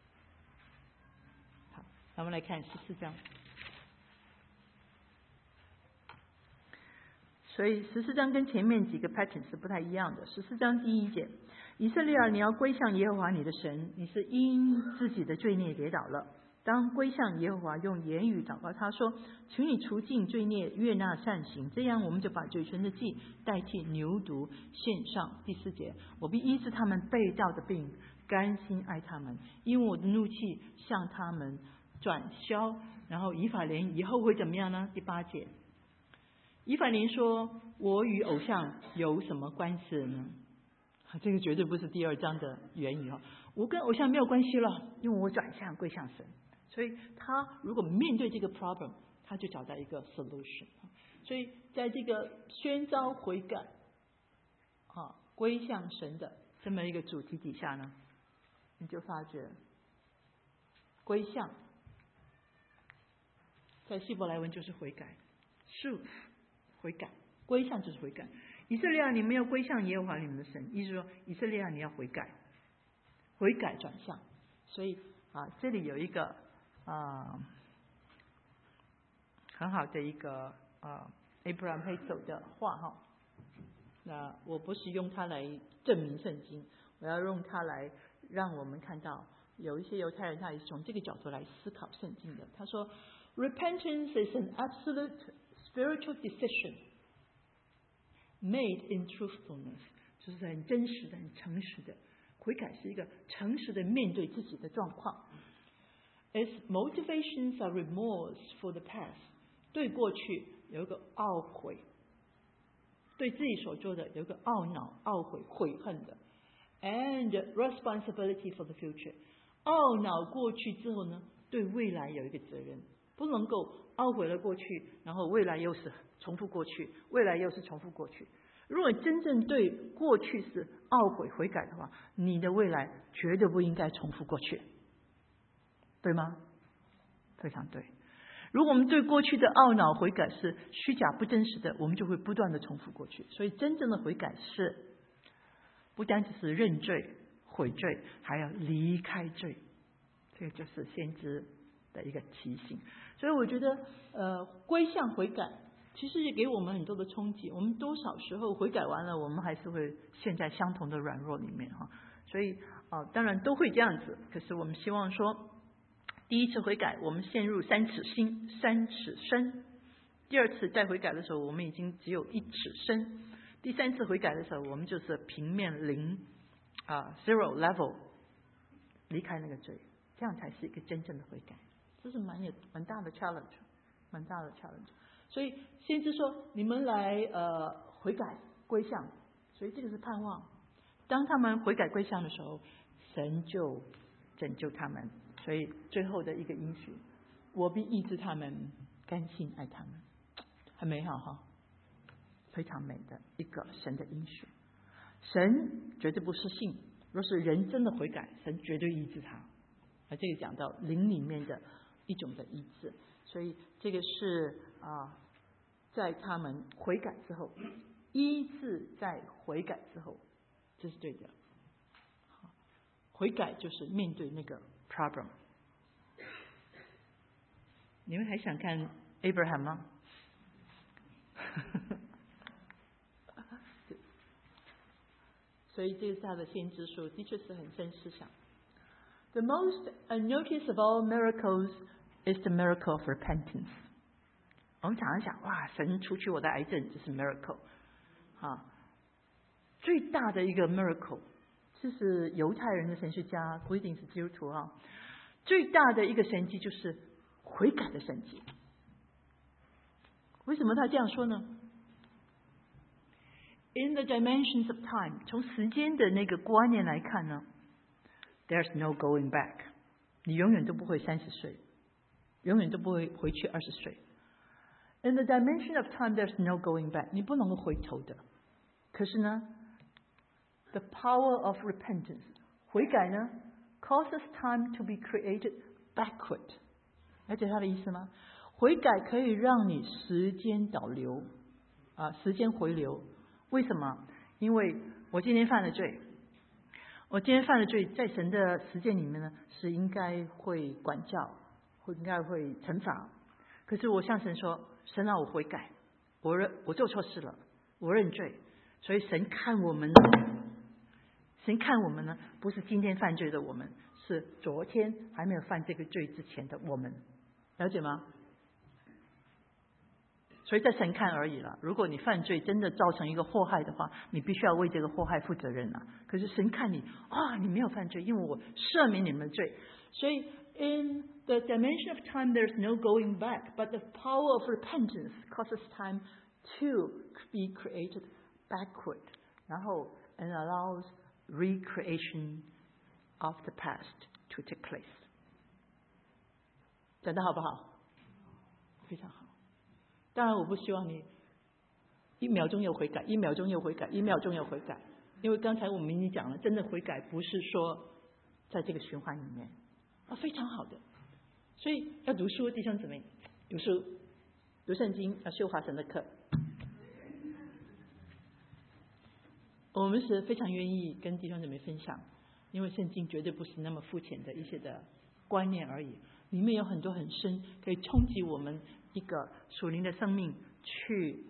Speaker 1: 好，我们来看14章。所以14章跟前面几个 pattern 是不太一样的。14章第1节，以色列啊，你要归向耶和华你的神，你是因自己的罪孽跌倒了。当归向耶和华，用言语祷告他说，请你除尽罪孽，悦纳善行，这样我们就把嘴唇的祭代替牛犊献上。第4节，我必医治他们背道的病，甘心爱他们，因为我的怒气向他们转消。然后以法莲以后会怎么样呢？第8节，以法莲说，我与偶像有什么关系呢？这个绝对不是第2章的原语我跟偶像没有关系了，因为我转向归向神。所以他如果面对这个 problem， 他就找到一个 solution。 所以在这个宣召悔改归向神的这么一个主题底下呢，你就发觉归向在希伯来文就是悔改，恕悔改，归向就是悔改。以色列啊，你们要归向耶和华你们的神，意思说以色列啊，你要悔改，悔改转向。所以这里有一个很好的一个Abraham Hazel 的话那我不是用它来证明圣经，我要用它来让我们看到有一些犹太人他也是从这个角度来思考圣经的。他说 Repentance is an absolute spiritual decision made in truthfulness， 就是很真实的很诚实的悔改，是一个诚实的面对自己的状况。Its motivations are remorse for the past， 对过去有一个懊悔，对自己所做的有一个懊恼、懊悔、悔恨的 ，and responsibility for the future。懊恼过去之后呢，对未来有一个责任，不能够懊悔了过去，然后未来又是重复过去，未来又是重复过去。如果真正对过去是懊悔悔改的话，你的未来绝对不应该重复过去，对吗？非常对。如果我们对过去的懊恼悔改是虚假不真实的，我们就会不断的重复过去。所以真正的悔改是不单只是认罪悔罪，还要离开罪，这个就是先知的一个提醒。所以我觉得归向悔改其实也给我们很多的冲击。我们多少时候悔改完了，我们还是会陷在相同的软弱里面所以当然都会这样子。可是我们希望说，第一次悔改我们陷入3尺心3尺深，第2次再悔改的时候我们已经只有1尺深，第3次悔改的时候我们就是平面零zero level 离开那个罪，这样才是一个真正的悔改。这是蛮大的 challenge， 蛮大的 challenge。所以先知说你们来悔改归向，所以这个是盼望。 当他们悔改归向的时候，神就拯救他们。所以最后的一个应许，我必医治他们，甘心爱他们，很美好哈，非常美的一个神的应许。神绝对不失信，若是人真的悔改，神绝对医治他。这个讲到灵里面的一种的医治，所以这个是在他们悔改之后，医治在悔改之后，这是对的。悔改就是面对那个 problem。你们还想看 Abraham 吗？所以这是他的先知书，的确是很深思想。The most unnoticed of all miracles is the miracle of repentance。我们常常想，哇，神除去我的癌症，这是 miracle。最大的一个 miracle， 这是犹太人的神学家，不一定是基督徒啊。最大的一个神迹就是悔改的神迹。为什么他这样说呢？ In the dimensions of time， 从时间的那个观念来看呢， there's no going back， 你永远都不会30岁，永远都不会回去20岁。In the dimension of time, there's no going back， 你不能够回头的。可是呢 the power of repentance， 悔改呢 causes time to be created backward。 了解他的意思吗？悔改可以让你时间倒流时间回流。为什么？因为我今天犯了罪，在神的时间里面呢，是应该会管教，应该会惩罚。可是我向神说，神让我悔改，我做错事了，我认罪。所以神看我们呢，不是今天犯罪的我们，是昨天还没有犯这个罪之前的我们。了解吗？所以在神看而已了。如果你犯罪真的造成一个祸害的话，你必须要为这个祸害负责任了。可是神看你你没有犯罪，因为我赦免你们的罪。所以 in the dimension of time there's no going back, but the power of repentance causes time to be created backward, 然后 and allows recreation of the past to take place。 讲得好不好？非常好。当然我不希望你1秒钟又悔改，1秒钟又悔改，1秒钟又悔改。因为刚才我们已经讲了，真的悔改不是说在这个循环里面非常好的。所以要读书，弟兄姊妹，读书读圣经，要修华神的课。我们是非常愿意跟弟兄姊妹分享，因为圣经绝对不是那么肤浅的一些的观念而已，里面有很多很深，可以冲击我们一个属灵的生命去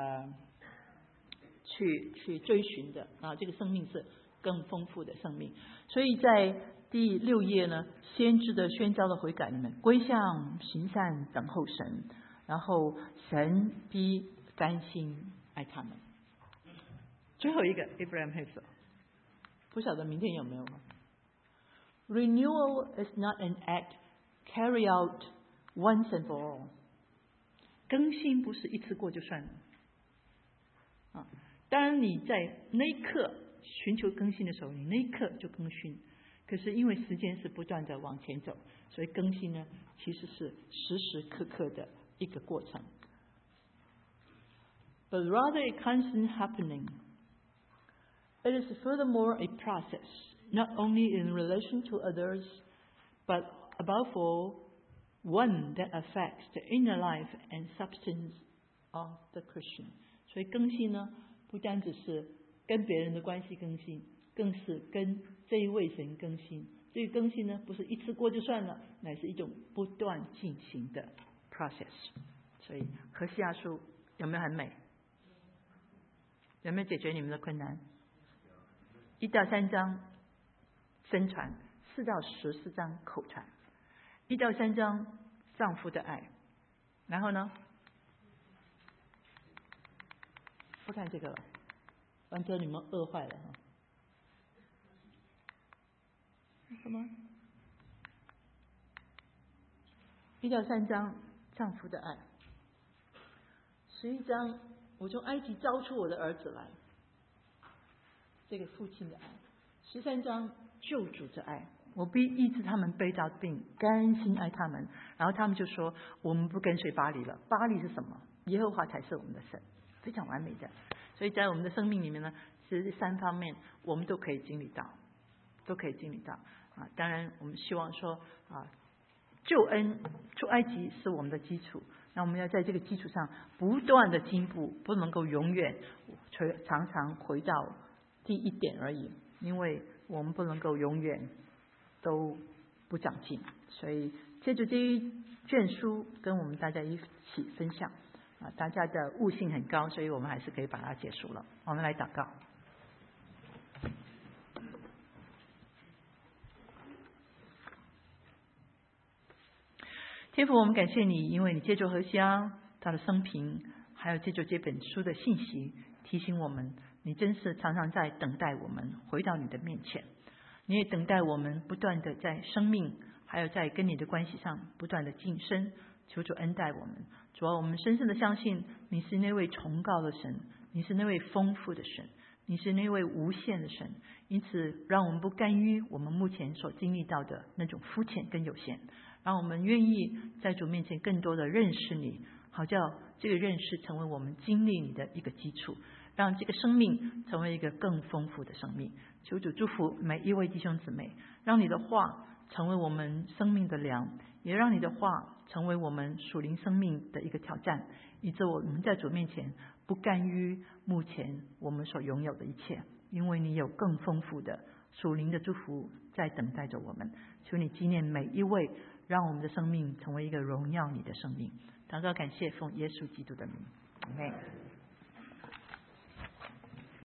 Speaker 1: 追寻的这个生命是更丰富的生命。所以在第6页呢，先知的宣召的悔改里面，归向行善等候神，然后神必甘心爱他们。最后一个 Abraham Hazel， 不晓得明天有没有。Renewal is not an act carry out once and for all。 更新不是一次过就算了当然你在那一刻寻求更新的时候，你那一刻就更新。可是因为时间是不断的往前走，所以更新呢其实是时时刻刻的一个过程。But rather a constant happening. It is furthermore a process, not only in relation to others, but above all, one that affects the inner life and substance of the Christian. 所以更新呢，不单只是跟别人的关系更新，更是跟这一位神更新。这个更新呢，不是一次过就算了，乃是一种不断进行的 process。所以何西阿书有没有很美？有没有解决你们的困难？1到3章宣传，4到14章口传，1到3章丈夫的爱。然后呢，不看这个了，反正你们饿坏了什么？1到3章丈夫的爱，11章我从埃及招出我的儿子来。 这个父亲的爱。13章救主之爱，我必医治他们背着病，甘心爱他们。然后他们就说，我们不跟随巴黎了。巴黎是什么？耶和华才是我们的神，非常完美的。所以在我们的生命里面呢，其实3方面我们都可以经历到啊。当然我们希望说啊，救恩出埃及是我们的基础，那我们要在这个基础上不断的进步，不能够永远常常回到第一点而已，因为我们不能够永远都不长进。所以借着这一卷书跟我们大家一起分享啊，大家的悟性很高，所以我们还是可以把它结束了。我们来祷告。天父，我们感谢你，因为你借着何西阿他的生平，还有借着这本书的信息，提醒我们，你真是常常在等待我们回到你的面前。你也等待我们不断的在生命还有在跟你的关系上不断的晋升。求主恩待我们，主要我们深深的相信你是那位崇高的神，你是那位丰富的神，你是那位无限的神。因此让我们不甘于我们目前所经历到的那种肤浅跟有限，让我们愿意在主面前更多的认识你，好叫这个认识成为我们经历你的一个基础，让这个生命成为一个更丰富的生命。求主祝福每一位弟兄姊妹，让你的话成为我们生命的粮，也让你的话成为我们属灵生命的一个挑战，以致我们在主面前不甘于目前我们所拥有的一切，因为你有更丰富的属灵的祝福在等待着我们。求你纪念每一位，让我们的生命成为一个荣耀你的生命。祷告感谢，奉耶稣基督的名，阿们。